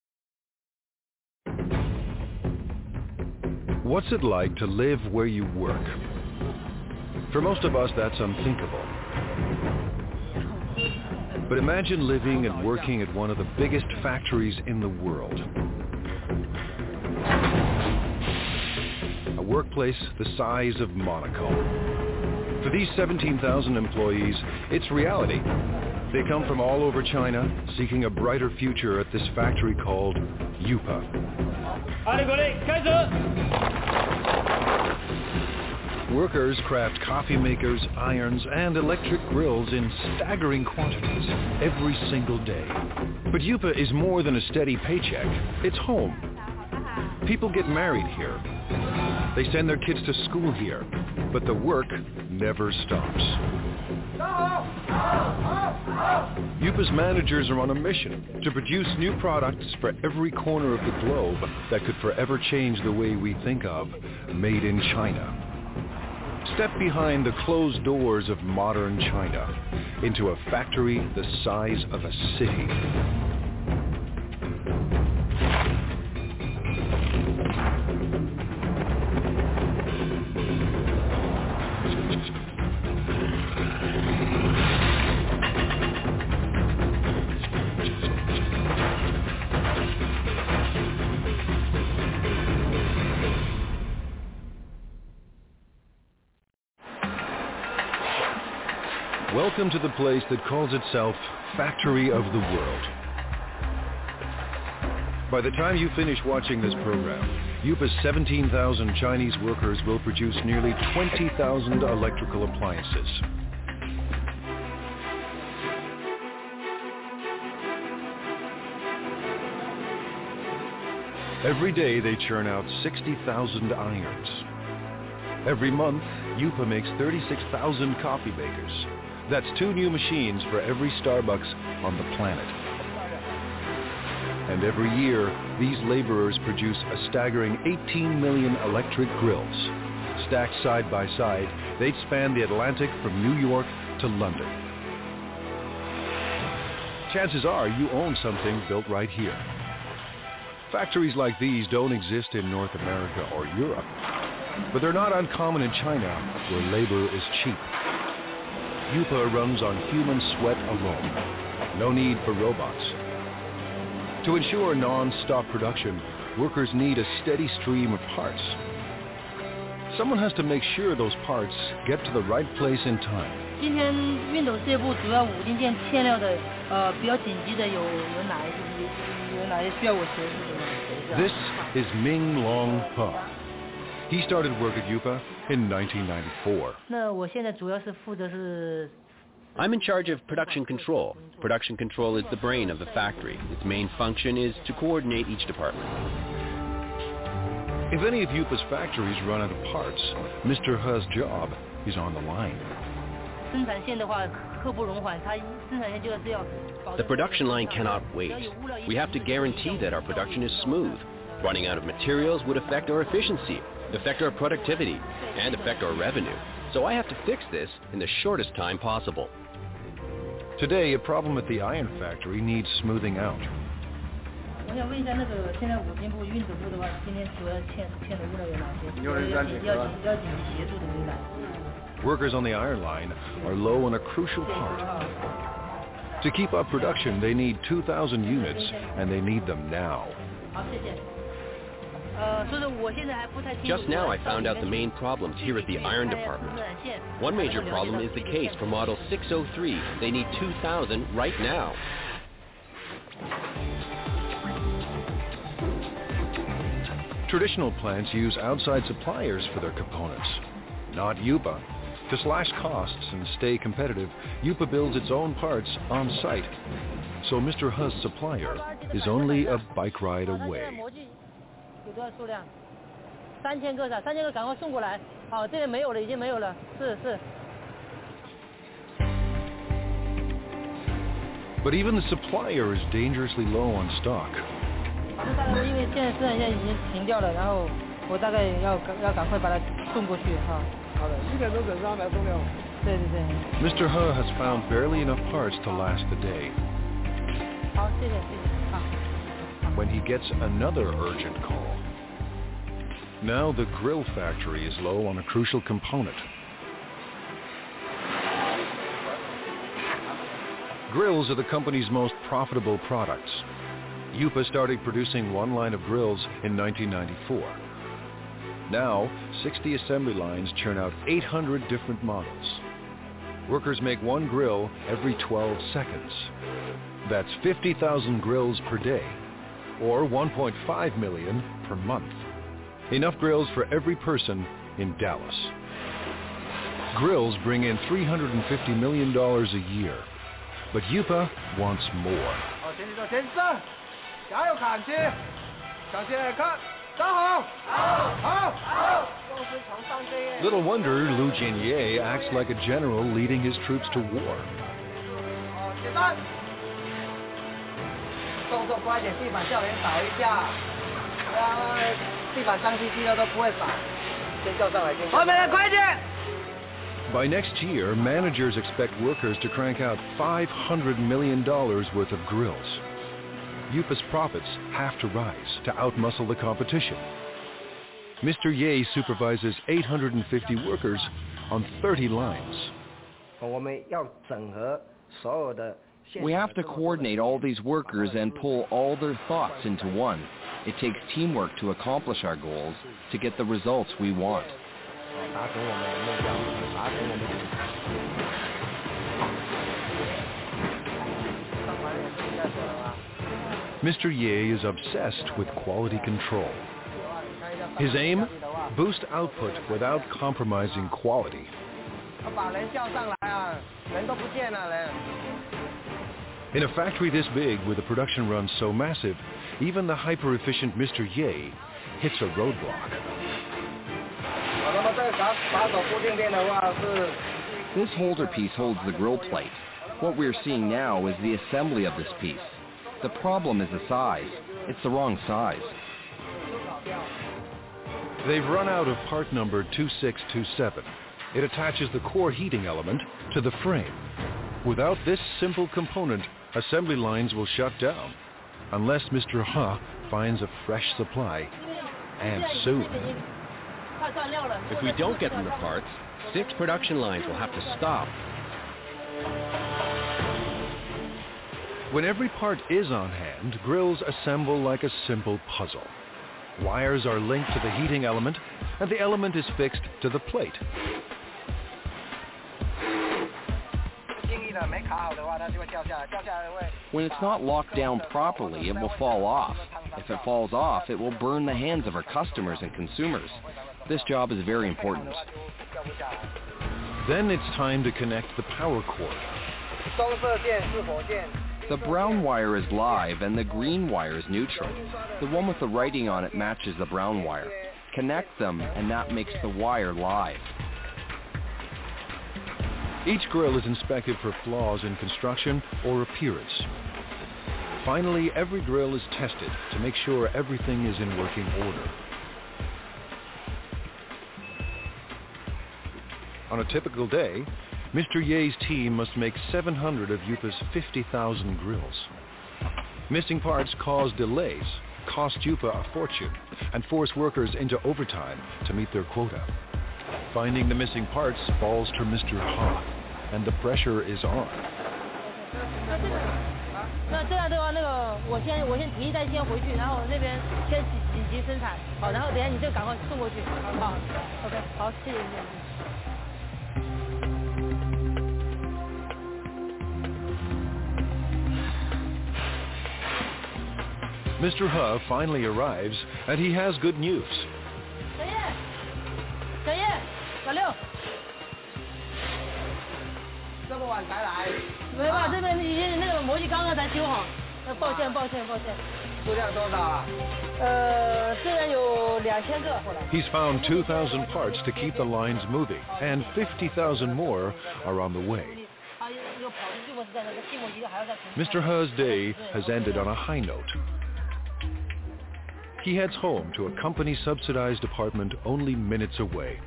What's it like to live where you work? For most of us, that's unthinkable. But imagine living and working at one of the biggest factories in the world. A workplace the size of Monaco. For these seventeen thousand employees, it's reality. They come from all over China, seeking a brighter future at this factory called Youpa. Workers craft coffee makers, irons, and electric grills in staggering quantities every single day. But Youpa is more than a steady paycheck. It's home. People get married here. They send their kids to school here. But the work never stops. Youpa's managers are on a mission to produce new products for every corner of the globe that could forever change the way we think of made in China. Step behind the closed doors of modern China into a factory the size of a city. Welcome to the place that calls itself Factory of the World. By the time you finish watching this program, Youpa's seventeen thousand Chinese workers will produce nearly twenty thousand electrical appliances. Every day they churn out sixty thousand irons. Every month, Youpa makes thirty-six thousand coffee makers. That's two new machines for every Starbucks on the planet. And every year, these laborers produce a staggering eighteen million electric grills. Stacked side by side, they'd span the Atlantic from New York to London. Chances are you own something built right here. Factories like these don't exist in North America or Europe, but they're not uncommon in China, where labor is cheap. Youpa runs on human sweat alone. No need for robots. To ensure non-stop production, workers need a steady stream of parts. Someone has to make sure those parts get to the right place in time. 今天熨斗事业部主要五金件欠料的，呃，比较紧急的有有哪一些有哪些需要我协助的吗？ This is Ming Long Pa. He started work at Youpa in nineteen ninety-four. 那我现在主要是负责是 I'm in charge of production control. Production control is the brain of the factory. Its main function is to coordinate each department. If any of Youpa's factories run out of parts, Mister He's job is on the line. 生产线的话，刻不容缓，它生产线就是要。 The production line cannot wait. We have to guarantee that our production is smooth. Running out of materials would affect our efficiency, affect our productivity, and affect our revenue. So I have to fix this in the shortest time possible. Today, a problem at the iron factory needs smoothing out. 我想问一下，那个现在五金部、运组部的话，今天主要欠欠的物料有哪些？要紧要紧要紧急协助的有哪些？ Workers on the iron line are low on a crucial part. To keep up production, they need two thousand units, and they need them now. Just now I found out the main problems here at the iron department. One major problem is the case for model six oh three. They need two thousand right now. Traditional plants use outside suppliers for their components, not Youpa. To slash costs and stay competitive, Youpa builds its own parts on site. So Mister He's supplier is only a bike ride away. 有多少数量？三千个是吧？三千个赶快送过来， 好，这里没有了，已经没有了，是是。 But even the supplier is dangerously low on stock. 这大概因为现在生产线已经停掉了，然后我大概要要赶快把它送过去哈。好的，一点钟准时安排送掉。对对对。 Mister He has found barely enough parts to last the day. 好，谢谢谢谢。好。 When he gets another urgent call. Now the grill factory is low on a crucial component. Grills are the company's most profitable products. U P A started producing one line of grills in nineteen ninety-four. Now, sixty assembly lines churn out eight hundred different models. Workers make one grill every twelve seconds. That's fifty thousand grills per day, or one point five million per month. Enough grills for every person in Dallas. Grills bring in three hundred fifty million dollars a year, but U P A wants more. Little wonder Lu Jianye acts like a general leading his troops to war. By next year, managers expect workers to crank out five hundred million dollars worth of grills. U P A's profits have to rise to outmuscle the competition. Mister Ye supervises eight hundred fifty workers on thirty lines. We have to coordinate all these workers and pull all their thoughts into one. It takes teamwork to accomplish our goals, to get the results we want. Mister Ye is obsessed with quality control. His aim? Boost output without compromising quality. In a factory this big, with a production run so massive, even the hyper-efficient Mister Ye hits a roadblock. This holder piece holds the grill plate. What we're seeing now is the assembly of this piece. The problem is the size. It's the wrong size. They've run out of part number two six two seven. It attaches the core heating element to the frame. Without this simple component, assembly lines will shut down, unless Mister He finds a fresh supply, and soon. If we don't get them the parts, six production lines will have to stop. When every part is on hand, grills assemble like a simple puzzle. Wires are linked to the heating element, and the element is fixed to the plate. When it's not locked down properly, it will fall off. If it falls off, it will burn the hands of our customers and consumers. This job is very important. Then it's time to connect the power cord. The brown wire is live and the green wire is neutral. The one with the writing on it matches the brown wire. Connect them and that makes the wire live. Each grill is inspected for flaws in construction or appearance. Finally, every grill is tested to make sure everything is in working order. On a typical day, Mister Ye's team must make seven hundred of U P A's fifty thousand grills. Missing parts cause delays, cost U P A a fortune, and force workers into overtime to meet their quota. Finding the missing parts falls to Mister He, and the pressure is on. 那这样的话，那个我先我先提一单先回去，然后那边先紧急生产，好，然后等下你就赶快送过去，好 ，OK， 好，谢谢谢谢。 Mister He finally arrives, and he has good news. 小叶，小叶，小六，这么晚才来？没办法，这边已经那个模具刚刚才修好，抱歉抱歉抱歉。 He's found two thousand parts to keep the lines moving, and fifty thousand more are on the way. Mister He's day has ended on a high note. He heads home to a company-subsidized apartment only minutes away.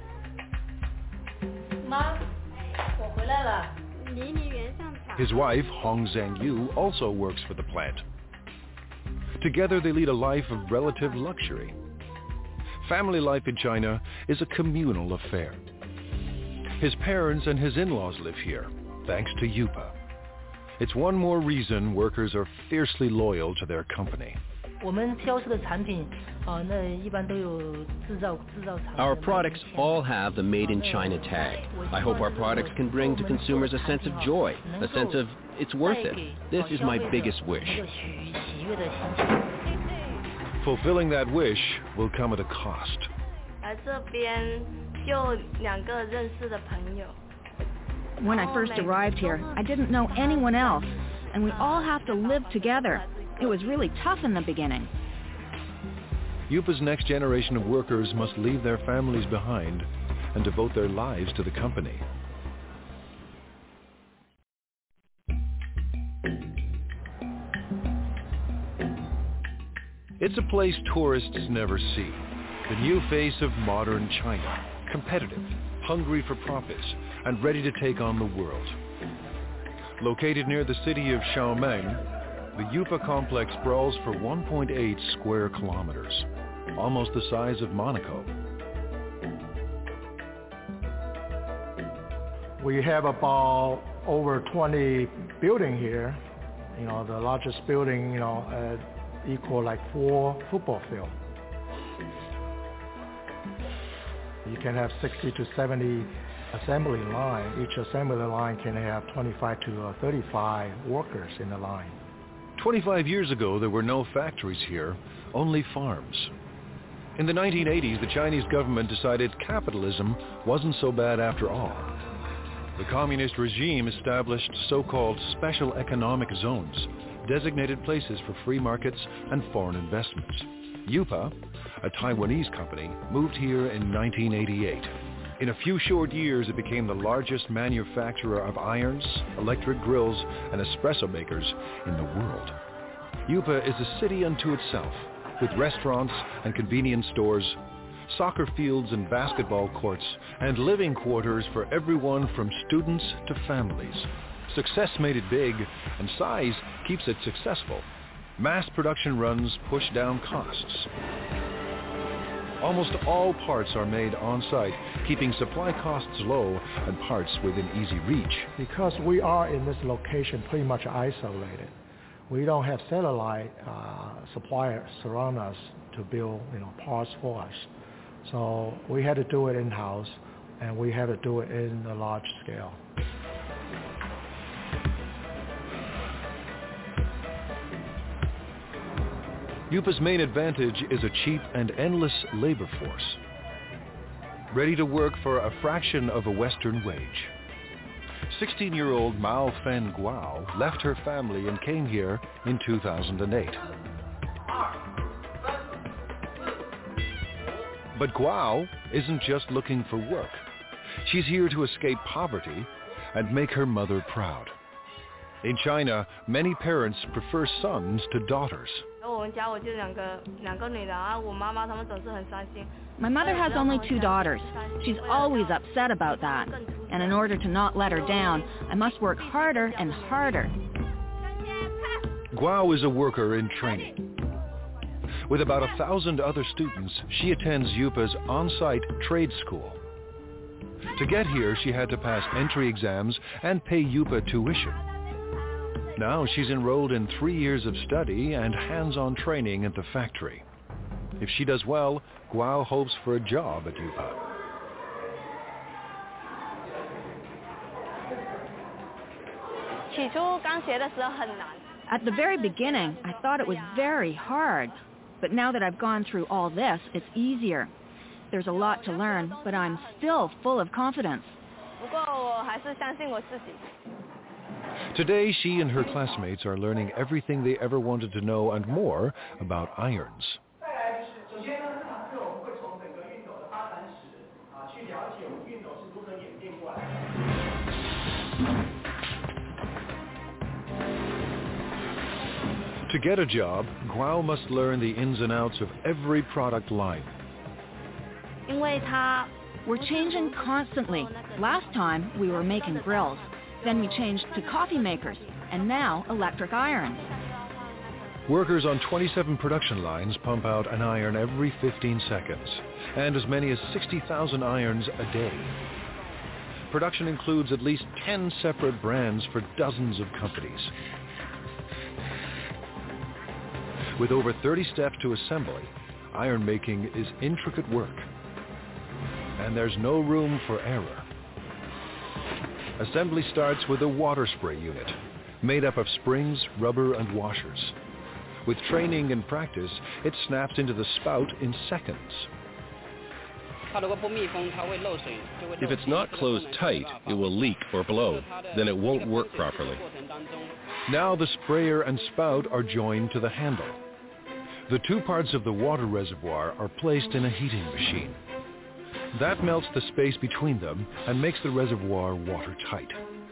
His wife, Hong Zhangyu, also works for the plant. Together they lead a life of relative luxury. Family life in China is a communal affair. His parents and his in-laws live here, thanks to Yupa. It's one more reason workers are fiercely loyal to their company. Our products all have the Made in China tag. I hope our products can bring to consumers a sense of joy, a sense of it's worth it. This is my biggest wish. Fulfilling that wish will come at a cost. When I first arrived here, I didn't know anyone else, and we all have to live together. It was really tough in the beginning. Yupa's next generation of workers must leave their families behind and devote their lives to the company. It's a place tourists never see. The new face of modern China, competitive, hungry for profits, and ready to take on the world. Located near the city of Xiaomeng, the Yupa complex sprawls for one point eight square kilometers, almost the size of Monaco. We have about over twenty buildings here. You know, the largest building, you know, uh, equal like four football fields. You can have sixty to seventy assembly line. Each assembly line can have twenty-five to thirty-five workers in the line. twenty-five years ago, there were no factories here, only farms. In the nineteen eighties, the Chinese government decided capitalism wasn't so bad after all. The communist regime established so-called special economic zones, designated places for free markets and foreign investments. Yupa, a Taiwanese company, moved here in nineteen eighty-eight. In a few short years, it became the largest manufacturer of irons, electric grills, and espresso makers in the world. Yupa is a city unto itself, with restaurants and convenience stores, soccer fields and basketball courts, and living quarters for everyone from students to families. Success made it big, and size keeps it successful. Mass production runs push down costs. Almost all parts are made on-site, keeping supply costs low and parts within easy reach. Because we are in this location pretty much isolated, we don't have satellite uh, suppliers surround us to build, you know, parts for us. So we had to do it in-house, and we had to do it in a large scale. Yupa's main advantage is a cheap and endless labor force, ready to work for a fraction of a Western wage. sixteen-year-old Mao Fen Guo left her family and came here in two thousand eight. But Guo isn't just looking for work. She's here to escape poverty and make her mother proud. In China, many parents prefer sons to daughters. My mother has only two daughters. She's always upset about that. And in order to not let her down, I must work harder and harder. Guo is a worker in training. With about a thousand other students, she attends Yupa's on-site trade school. To get here, she had to pass entry exams and pay Yupa tuition. Now she's enrolled in three years of study and hands-on training at the factory. If she does well, Guo hopes for a job at Yupa. At the very beginning, I thought it was very hard. But now that I've gone through all this, it's easier. There's a lot to learn, but I'm still full of confidence. Today, she and her classmates are learning everything they ever wanted to know and more about irons. To get a job, Guo must learn the ins and outs of every product line. We're changing constantly. Last time, we were making grills. Then we changed to coffee makers, and now electric irons. Workers on twenty-seven production lines pump out an iron every fifteen seconds, and as many as sixty thousand irons a day. Production includes at least ten separate brands for dozens of companies. With over thirty steps to assembly, iron making is intricate work, and there's no room for error. Assembly starts with a water spray unit, made up of springs, rubber, and washers. With training and practice, it snaps into the spout in seconds. If it's not closed tight, it will leak or blow. Then it won't work properly. Now the sprayer and spout are joined to the handle. The two parts of the water reservoir are placed in a heating machine. That melts the space between them and makes the reservoir watertight.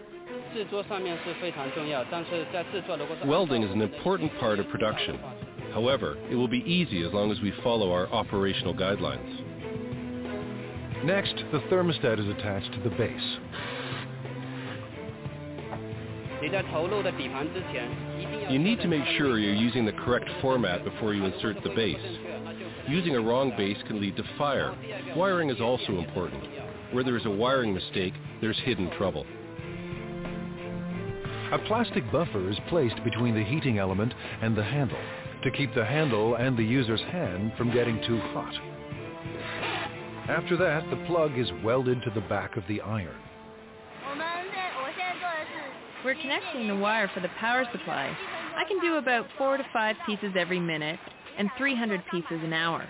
Welding is an important part of production. However, it will be easy as long as we follow our operational guidelines. Next, the thermostat is attached to the base. You need to make sure you're using the correct format before you insert the base. Using a wrong base can lead to fire. Wiring is also important. Where there is a wiring mistake, there's hidden trouble. A plastic buffer is placed between the heating element and the handle to keep the handle and the user's hand from getting too hot. After that, the plug is welded to the back of the iron. We're connecting the wire for the power supply. I can do about four to five pieces every minute and three hundred pieces an hour.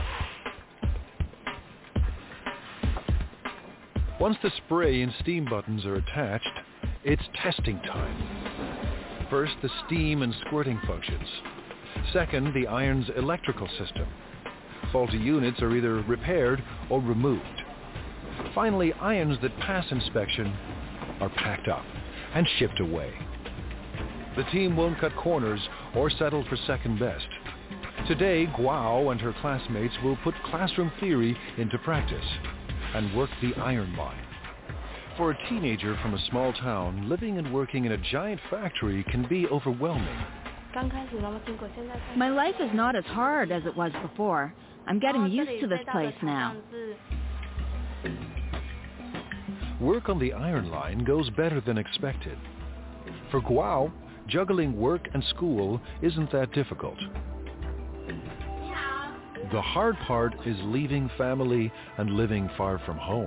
Once the spray and steam buttons are attached, it's testing time. First, the steam and squirting functions. Second, the iron's electrical system. Faulty units are either repaired or removed. Finally, irons that pass inspection are packed up and shipped away. The team won't cut corners or settle for second best. Today, Guo and her classmates will put classroom theory into practice and work the iron line. For a teenager from a small town, living and working in a giant factory can be overwhelming. My life is not as hard as it was before. I'm getting used to this place now. Work on the iron line goes better than expected. For Guo, juggling work and school isn't that difficult. The hard part is leaving family and living far from home.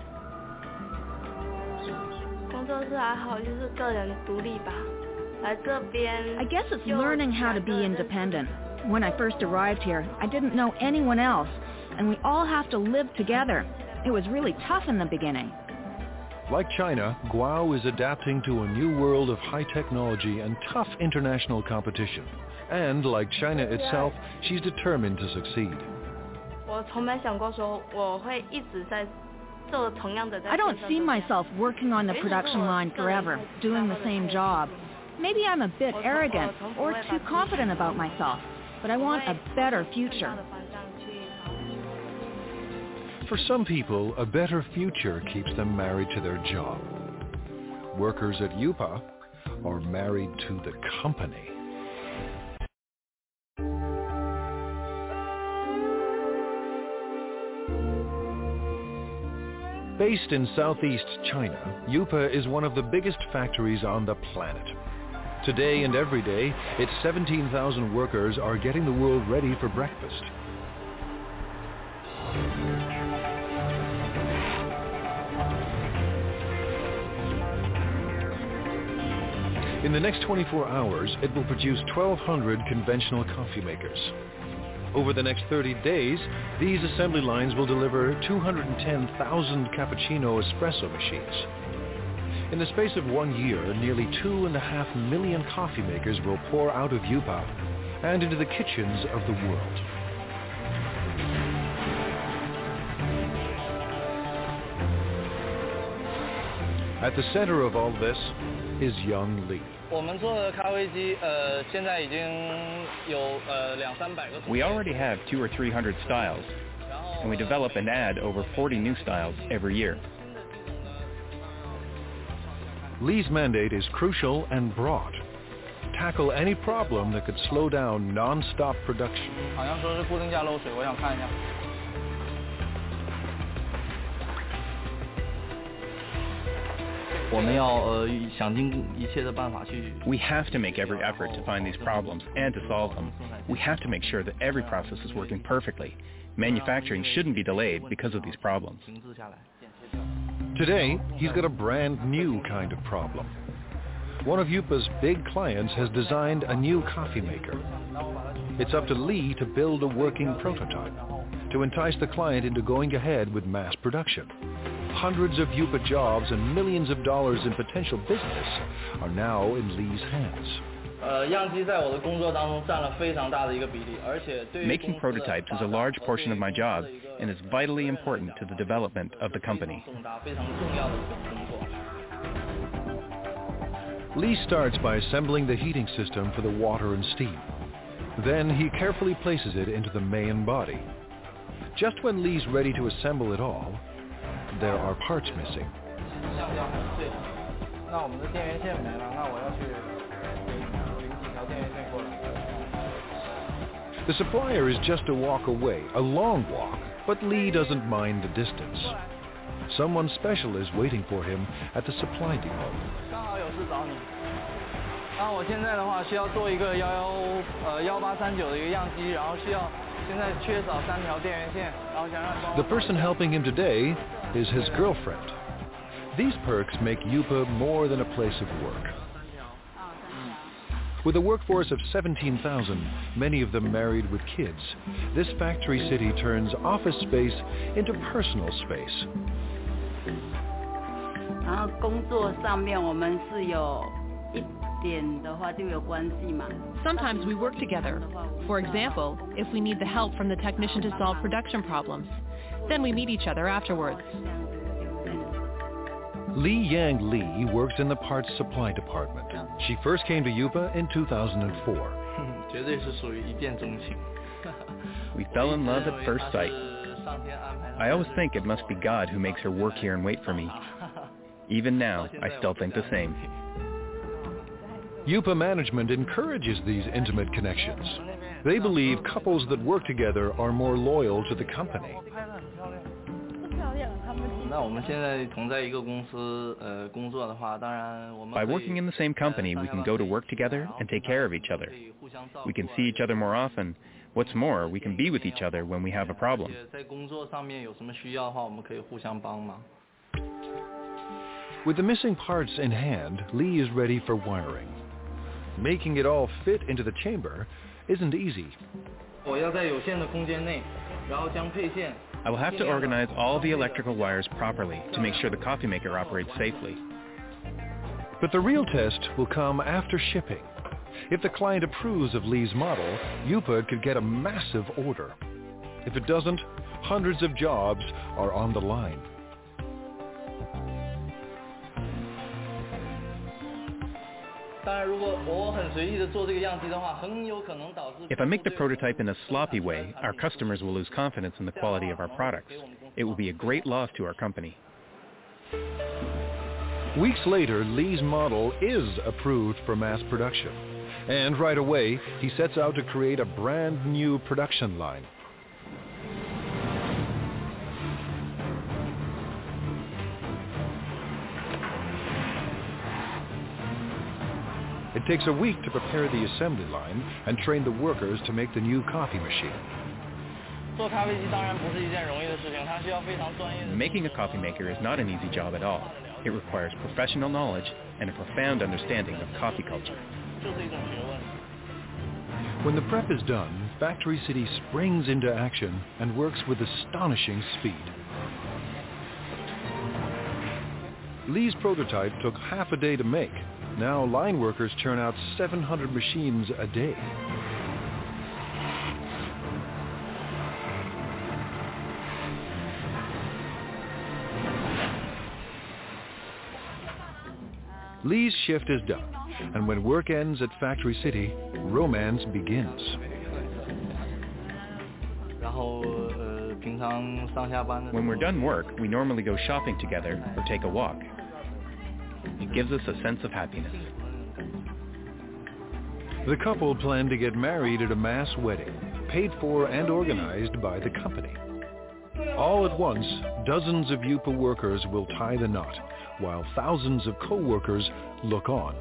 I guess it's learning how to be independent. When I first arrived here, I didn't know anyone else, and we all have to live together. It was really tough in the beginning. Like China, Guo is adapting to a new world of high technology and tough international competition. And like China itself, she's determined to succeed. I don't see myself working on the production line forever, doing the same job. Maybe I'm a bit arrogant or too confident about myself, but I want a better future. For some people, a better future keeps them married to their job. Workers at U P A are married to the company. Based in southeast China, U P A is one of the biggest factories on the planet. Today and every day, its seventeen thousand workers are getting the world ready for breakfast. In the next twenty-four hours, it will produce twelve hundred conventional coffee makers. Over the next thirty days, these assembly lines will deliver two hundred ten thousand cappuccino espresso machines. In the space of one year, nearly two and a half million coffee makers will pour out of Yupa and into the kitchens of the world. At the center of all this is Young Lee. We already have two or three hundred styles, and we develop and add over forty new styles every year. Lee's mandate is crucial and broad. Tackle any problem that could slow down non-stop production. We have to make every effort to find these problems and to solve them. We have to make sure that every process is working perfectly. Manufacturing shouldn't be delayed because of these problems. Today, he's got a brand new kind of problem. One of Yupa's big clients has designed a new coffee maker. It's up to Lee to build a working prototype to entice the client into going ahead with mass production. Hundreds of Yupa jobs and millions of dollars in potential business are now in Lee's hands. Making prototypes is a large portion of my job and is vitally important to the development of the company. Lee starts by assembling the heating system for the water and steam. Then he carefully places it into the main body. Just when Lee's ready to assemble it all, there are parts missing. The supplier is just a walk away, a long walk, but Lee doesn't mind the distance. Someone special is waiting for him at the supply depot. The person helping him today is his girlfriend. These perks make Yupa more than a place of work. With a workforce of seventeen thousand, many of them married with kids, this factory city turns office space into personal space. Sometimes we work together. For example, if we need the help from the technician to solve production problems, then we meet each other afterwards. Li Yang Lee works in the parts supply department. She first came to Yupa in two thousand four. We fell in love at first sight. I always think it must be God who makes her work here and wait for me. Even now, I still think the same. Yupa management encourages these intimate connections. They believe couples that work together are more loyal to the company. By working in the same company, we can go to work together and take care of each other. We can see each other more often. What's more, we can be with each other when we have a problem. With the missing parts in hand, Lee is ready for wiring. Making it all fit into the chamber isn't easy. I will have to organize all the electrical wires properly to make sure the coffee maker operates safely. But the real test will come after shipping. If the client approves of Lee's model, Yupa could get a massive order. If it doesn't, hundreds of jobs are on the line. If I make the prototype in a sloppy way, our customers will lose confidence in the quality of our products. It will be a great loss to our company. Weeks later, Lee's model is approved for mass production. And right away, he sets out to create a brand new production line. It takes a week to prepare the assembly line and train the workers to make the new coffee machine. Making a coffee maker is not an easy job at all. It requires professional knowledge and a profound understanding of coffee culture. When the prep is done, Factory City springs into action and works with astonishing speed. Lee's prototype took half a day to make. Now line workers churn out seven hundred machines a day. Lee's shift is done, and when work ends at Factory City, romance begins. When we're done work, we normally go shopping together or take a walk. It gives us a sense of happiness. The couple plan to get married at a mass wedding, paid for and organized by the company. All at once, dozens of Yupa workers will tie the knot, while thousands of co-workers look on.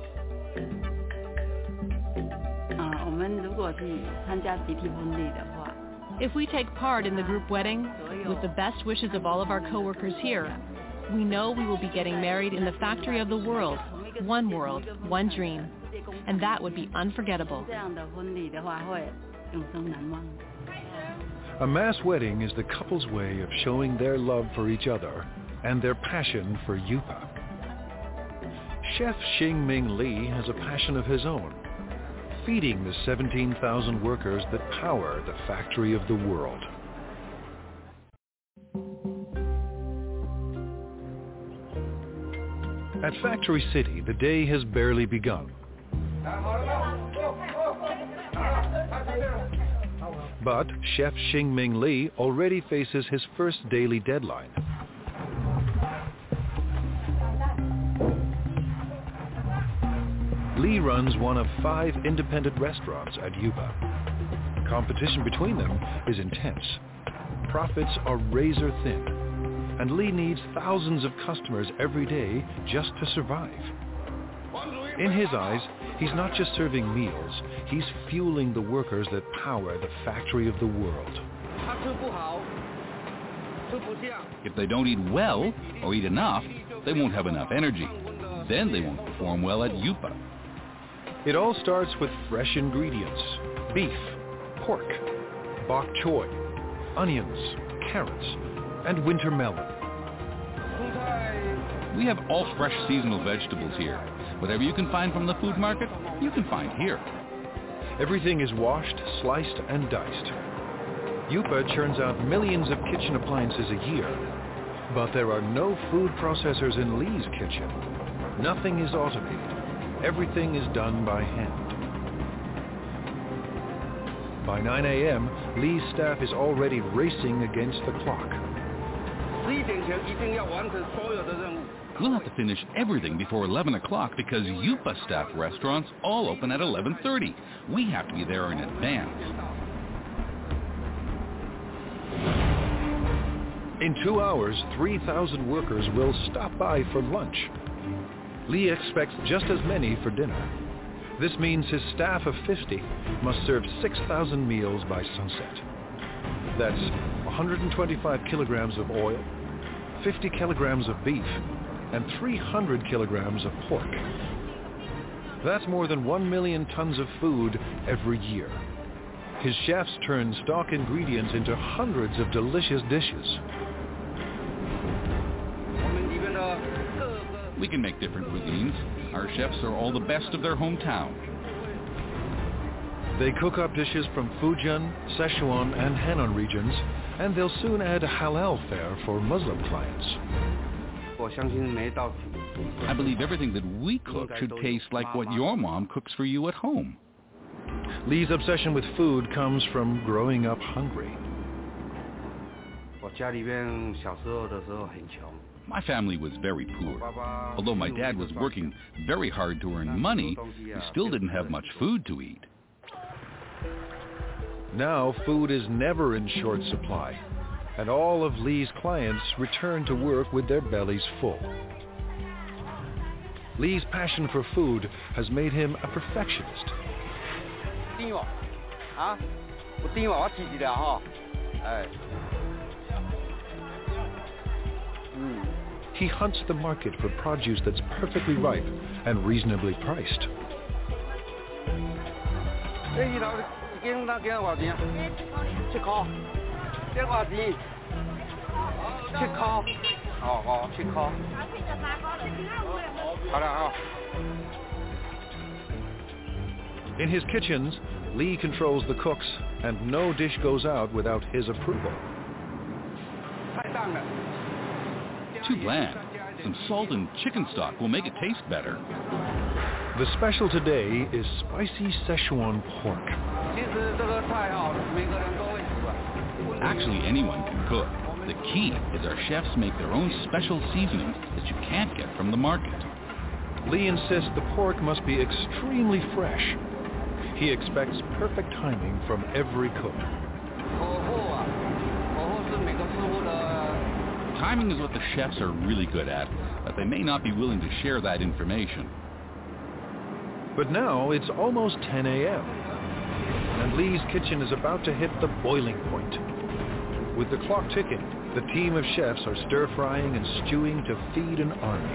If we take part in the group wedding, with the best wishes of all of our co-workers here, we know we will be getting married in the factory of the world, one world, one dream, and that would be unforgettable. A mass wedding is the couple's way of showing their love for each other and their passion for Yupa. Chef Xingming Li has a passion of his own, feeding the seventeen thousand workers that power the factory of the world. At Factory City, the day has barely begun. But Chef Xingming Li already faces his first daily deadline. Li runs one of five independent restaurants at Yupa. Competition between them is intense. Profits are razor thin, and Li needs thousands of customers every day just to survive. In his eyes, he's not just serving meals, he's fueling the workers that power the factory of the world. If they don't eat well or eat enough, they won't have enough energy. Then they won't perform well at Yupa. It all starts with fresh ingredients: beef, pork, bok choy, onions, carrots, and winter melon. We have all fresh seasonal vegetables here. Whatever you can find from the food market, you can find here. Everything is washed, sliced, and diced. Yupa churns out millions of kitchen appliances a year, but there are no food processors in Li's kitchen. Nothing is automated. Everything is done by hand. By nine a.m., Li's staff is already racing against the clock. We'll have to finish everything before eleven o'clock because Yupa staff restaurants all open at eleven thirty. We have to be there in advance. In two hours, three thousand workers will stop by for lunch. Li expects just as many for dinner. This means his staff of fifty must serve six thousand meals by sunset. That's one hundred twenty-five kilograms of oil, fifty kilograms of beef, and three hundred kilograms of pork. That's more than one million tons of food every year. His chefs turn stock ingredients into hundreds of delicious dishes. We can make different cuisines. Our chefs are all the best of their hometown. They cook up dishes from Fujian, Sichuan, and Henan regions, and they'll soon add halal fare for Muslim clients. I believe everything that we cook should taste like what your mom cooks for you at home. Li's obsession with food comes from growing up hungry. My family was very poor. Although my dad was working very hard to earn money, we still didn't have much food to eat. Now food is never in short supply, and all of Li's clients return to work with their bellies full. Li's passion for food has made him a perfectionist. He hunts the market for produce that's perfectly ripe and reasonably priced. In his kitchens, Lee controls the cooks, and no dish goes out without his approval. Too bland. Some salt and chicken stock will make it taste better. The special today is spicy Szechuan pork. Actually, anyone can cook. The key is our chefs make their own special seasonings that you can't get from the market. Lee insists the pork must be extremely fresh. He expects perfect timing from every cook. Timing is what the chefs are really good at, but they may not be willing to share that information. But now it's almost ten a.m. and Lee's kitchen is about to hit the boiling point. With the clock ticking, the team of chefs are stir-frying and stewing to feed an army.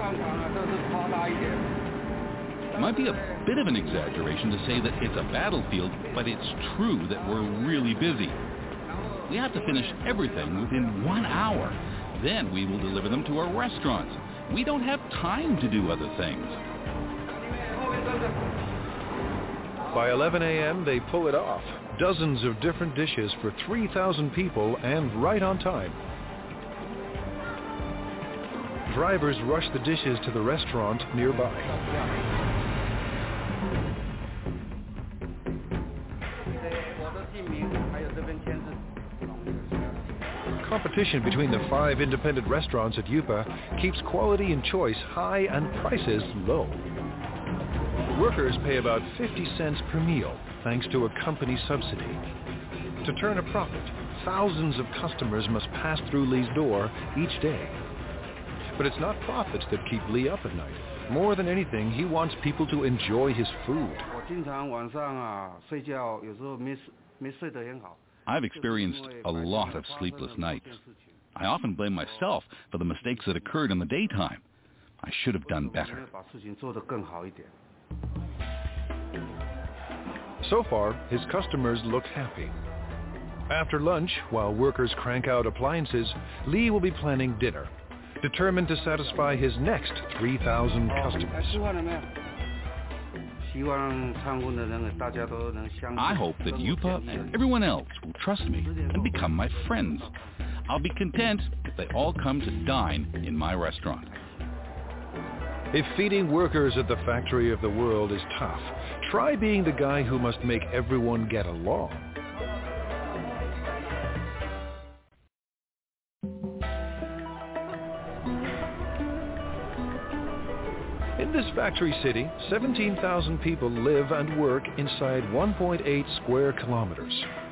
It might be a bit of an exaggeration to say that it's a battlefield, but it's true that we're really busy. We have to finish everything within one hour. Then we will deliver them to our restaurants. We don't have time to do other things. By eleven a.m., they pull it off. Dozens of different dishes for three thousand people and right on time. Drivers rush the dishes to the restaurant nearby. Competition between the five independent restaurants at Yupa keeps quality and choice high and prices low. Workers pay about fifty cents per meal thanks to a company subsidy. To turn a profit, thousands of customers must pass through Lee's door each day. But it's not profits that keep Lee up at night. More than anything, he wants people to enjoy his food. I've experienced a lot of sleepless nights. I often blame myself for the mistakes that occurred in the daytime. I should have done better. So far, his customers look happy. After lunch, while workers crank out appliances, Lee will be planning dinner, determined to satisfy his next three thousand customers. I hope that Yupa and everyone else will trust me and become my friends. I'll be content if they all come to dine in my restaurant. If feeding workers at the factory of the world is tough, try being the guy who must make everyone get along. In this factory city, seventeen thousand people live and work inside one point eight square kilometers.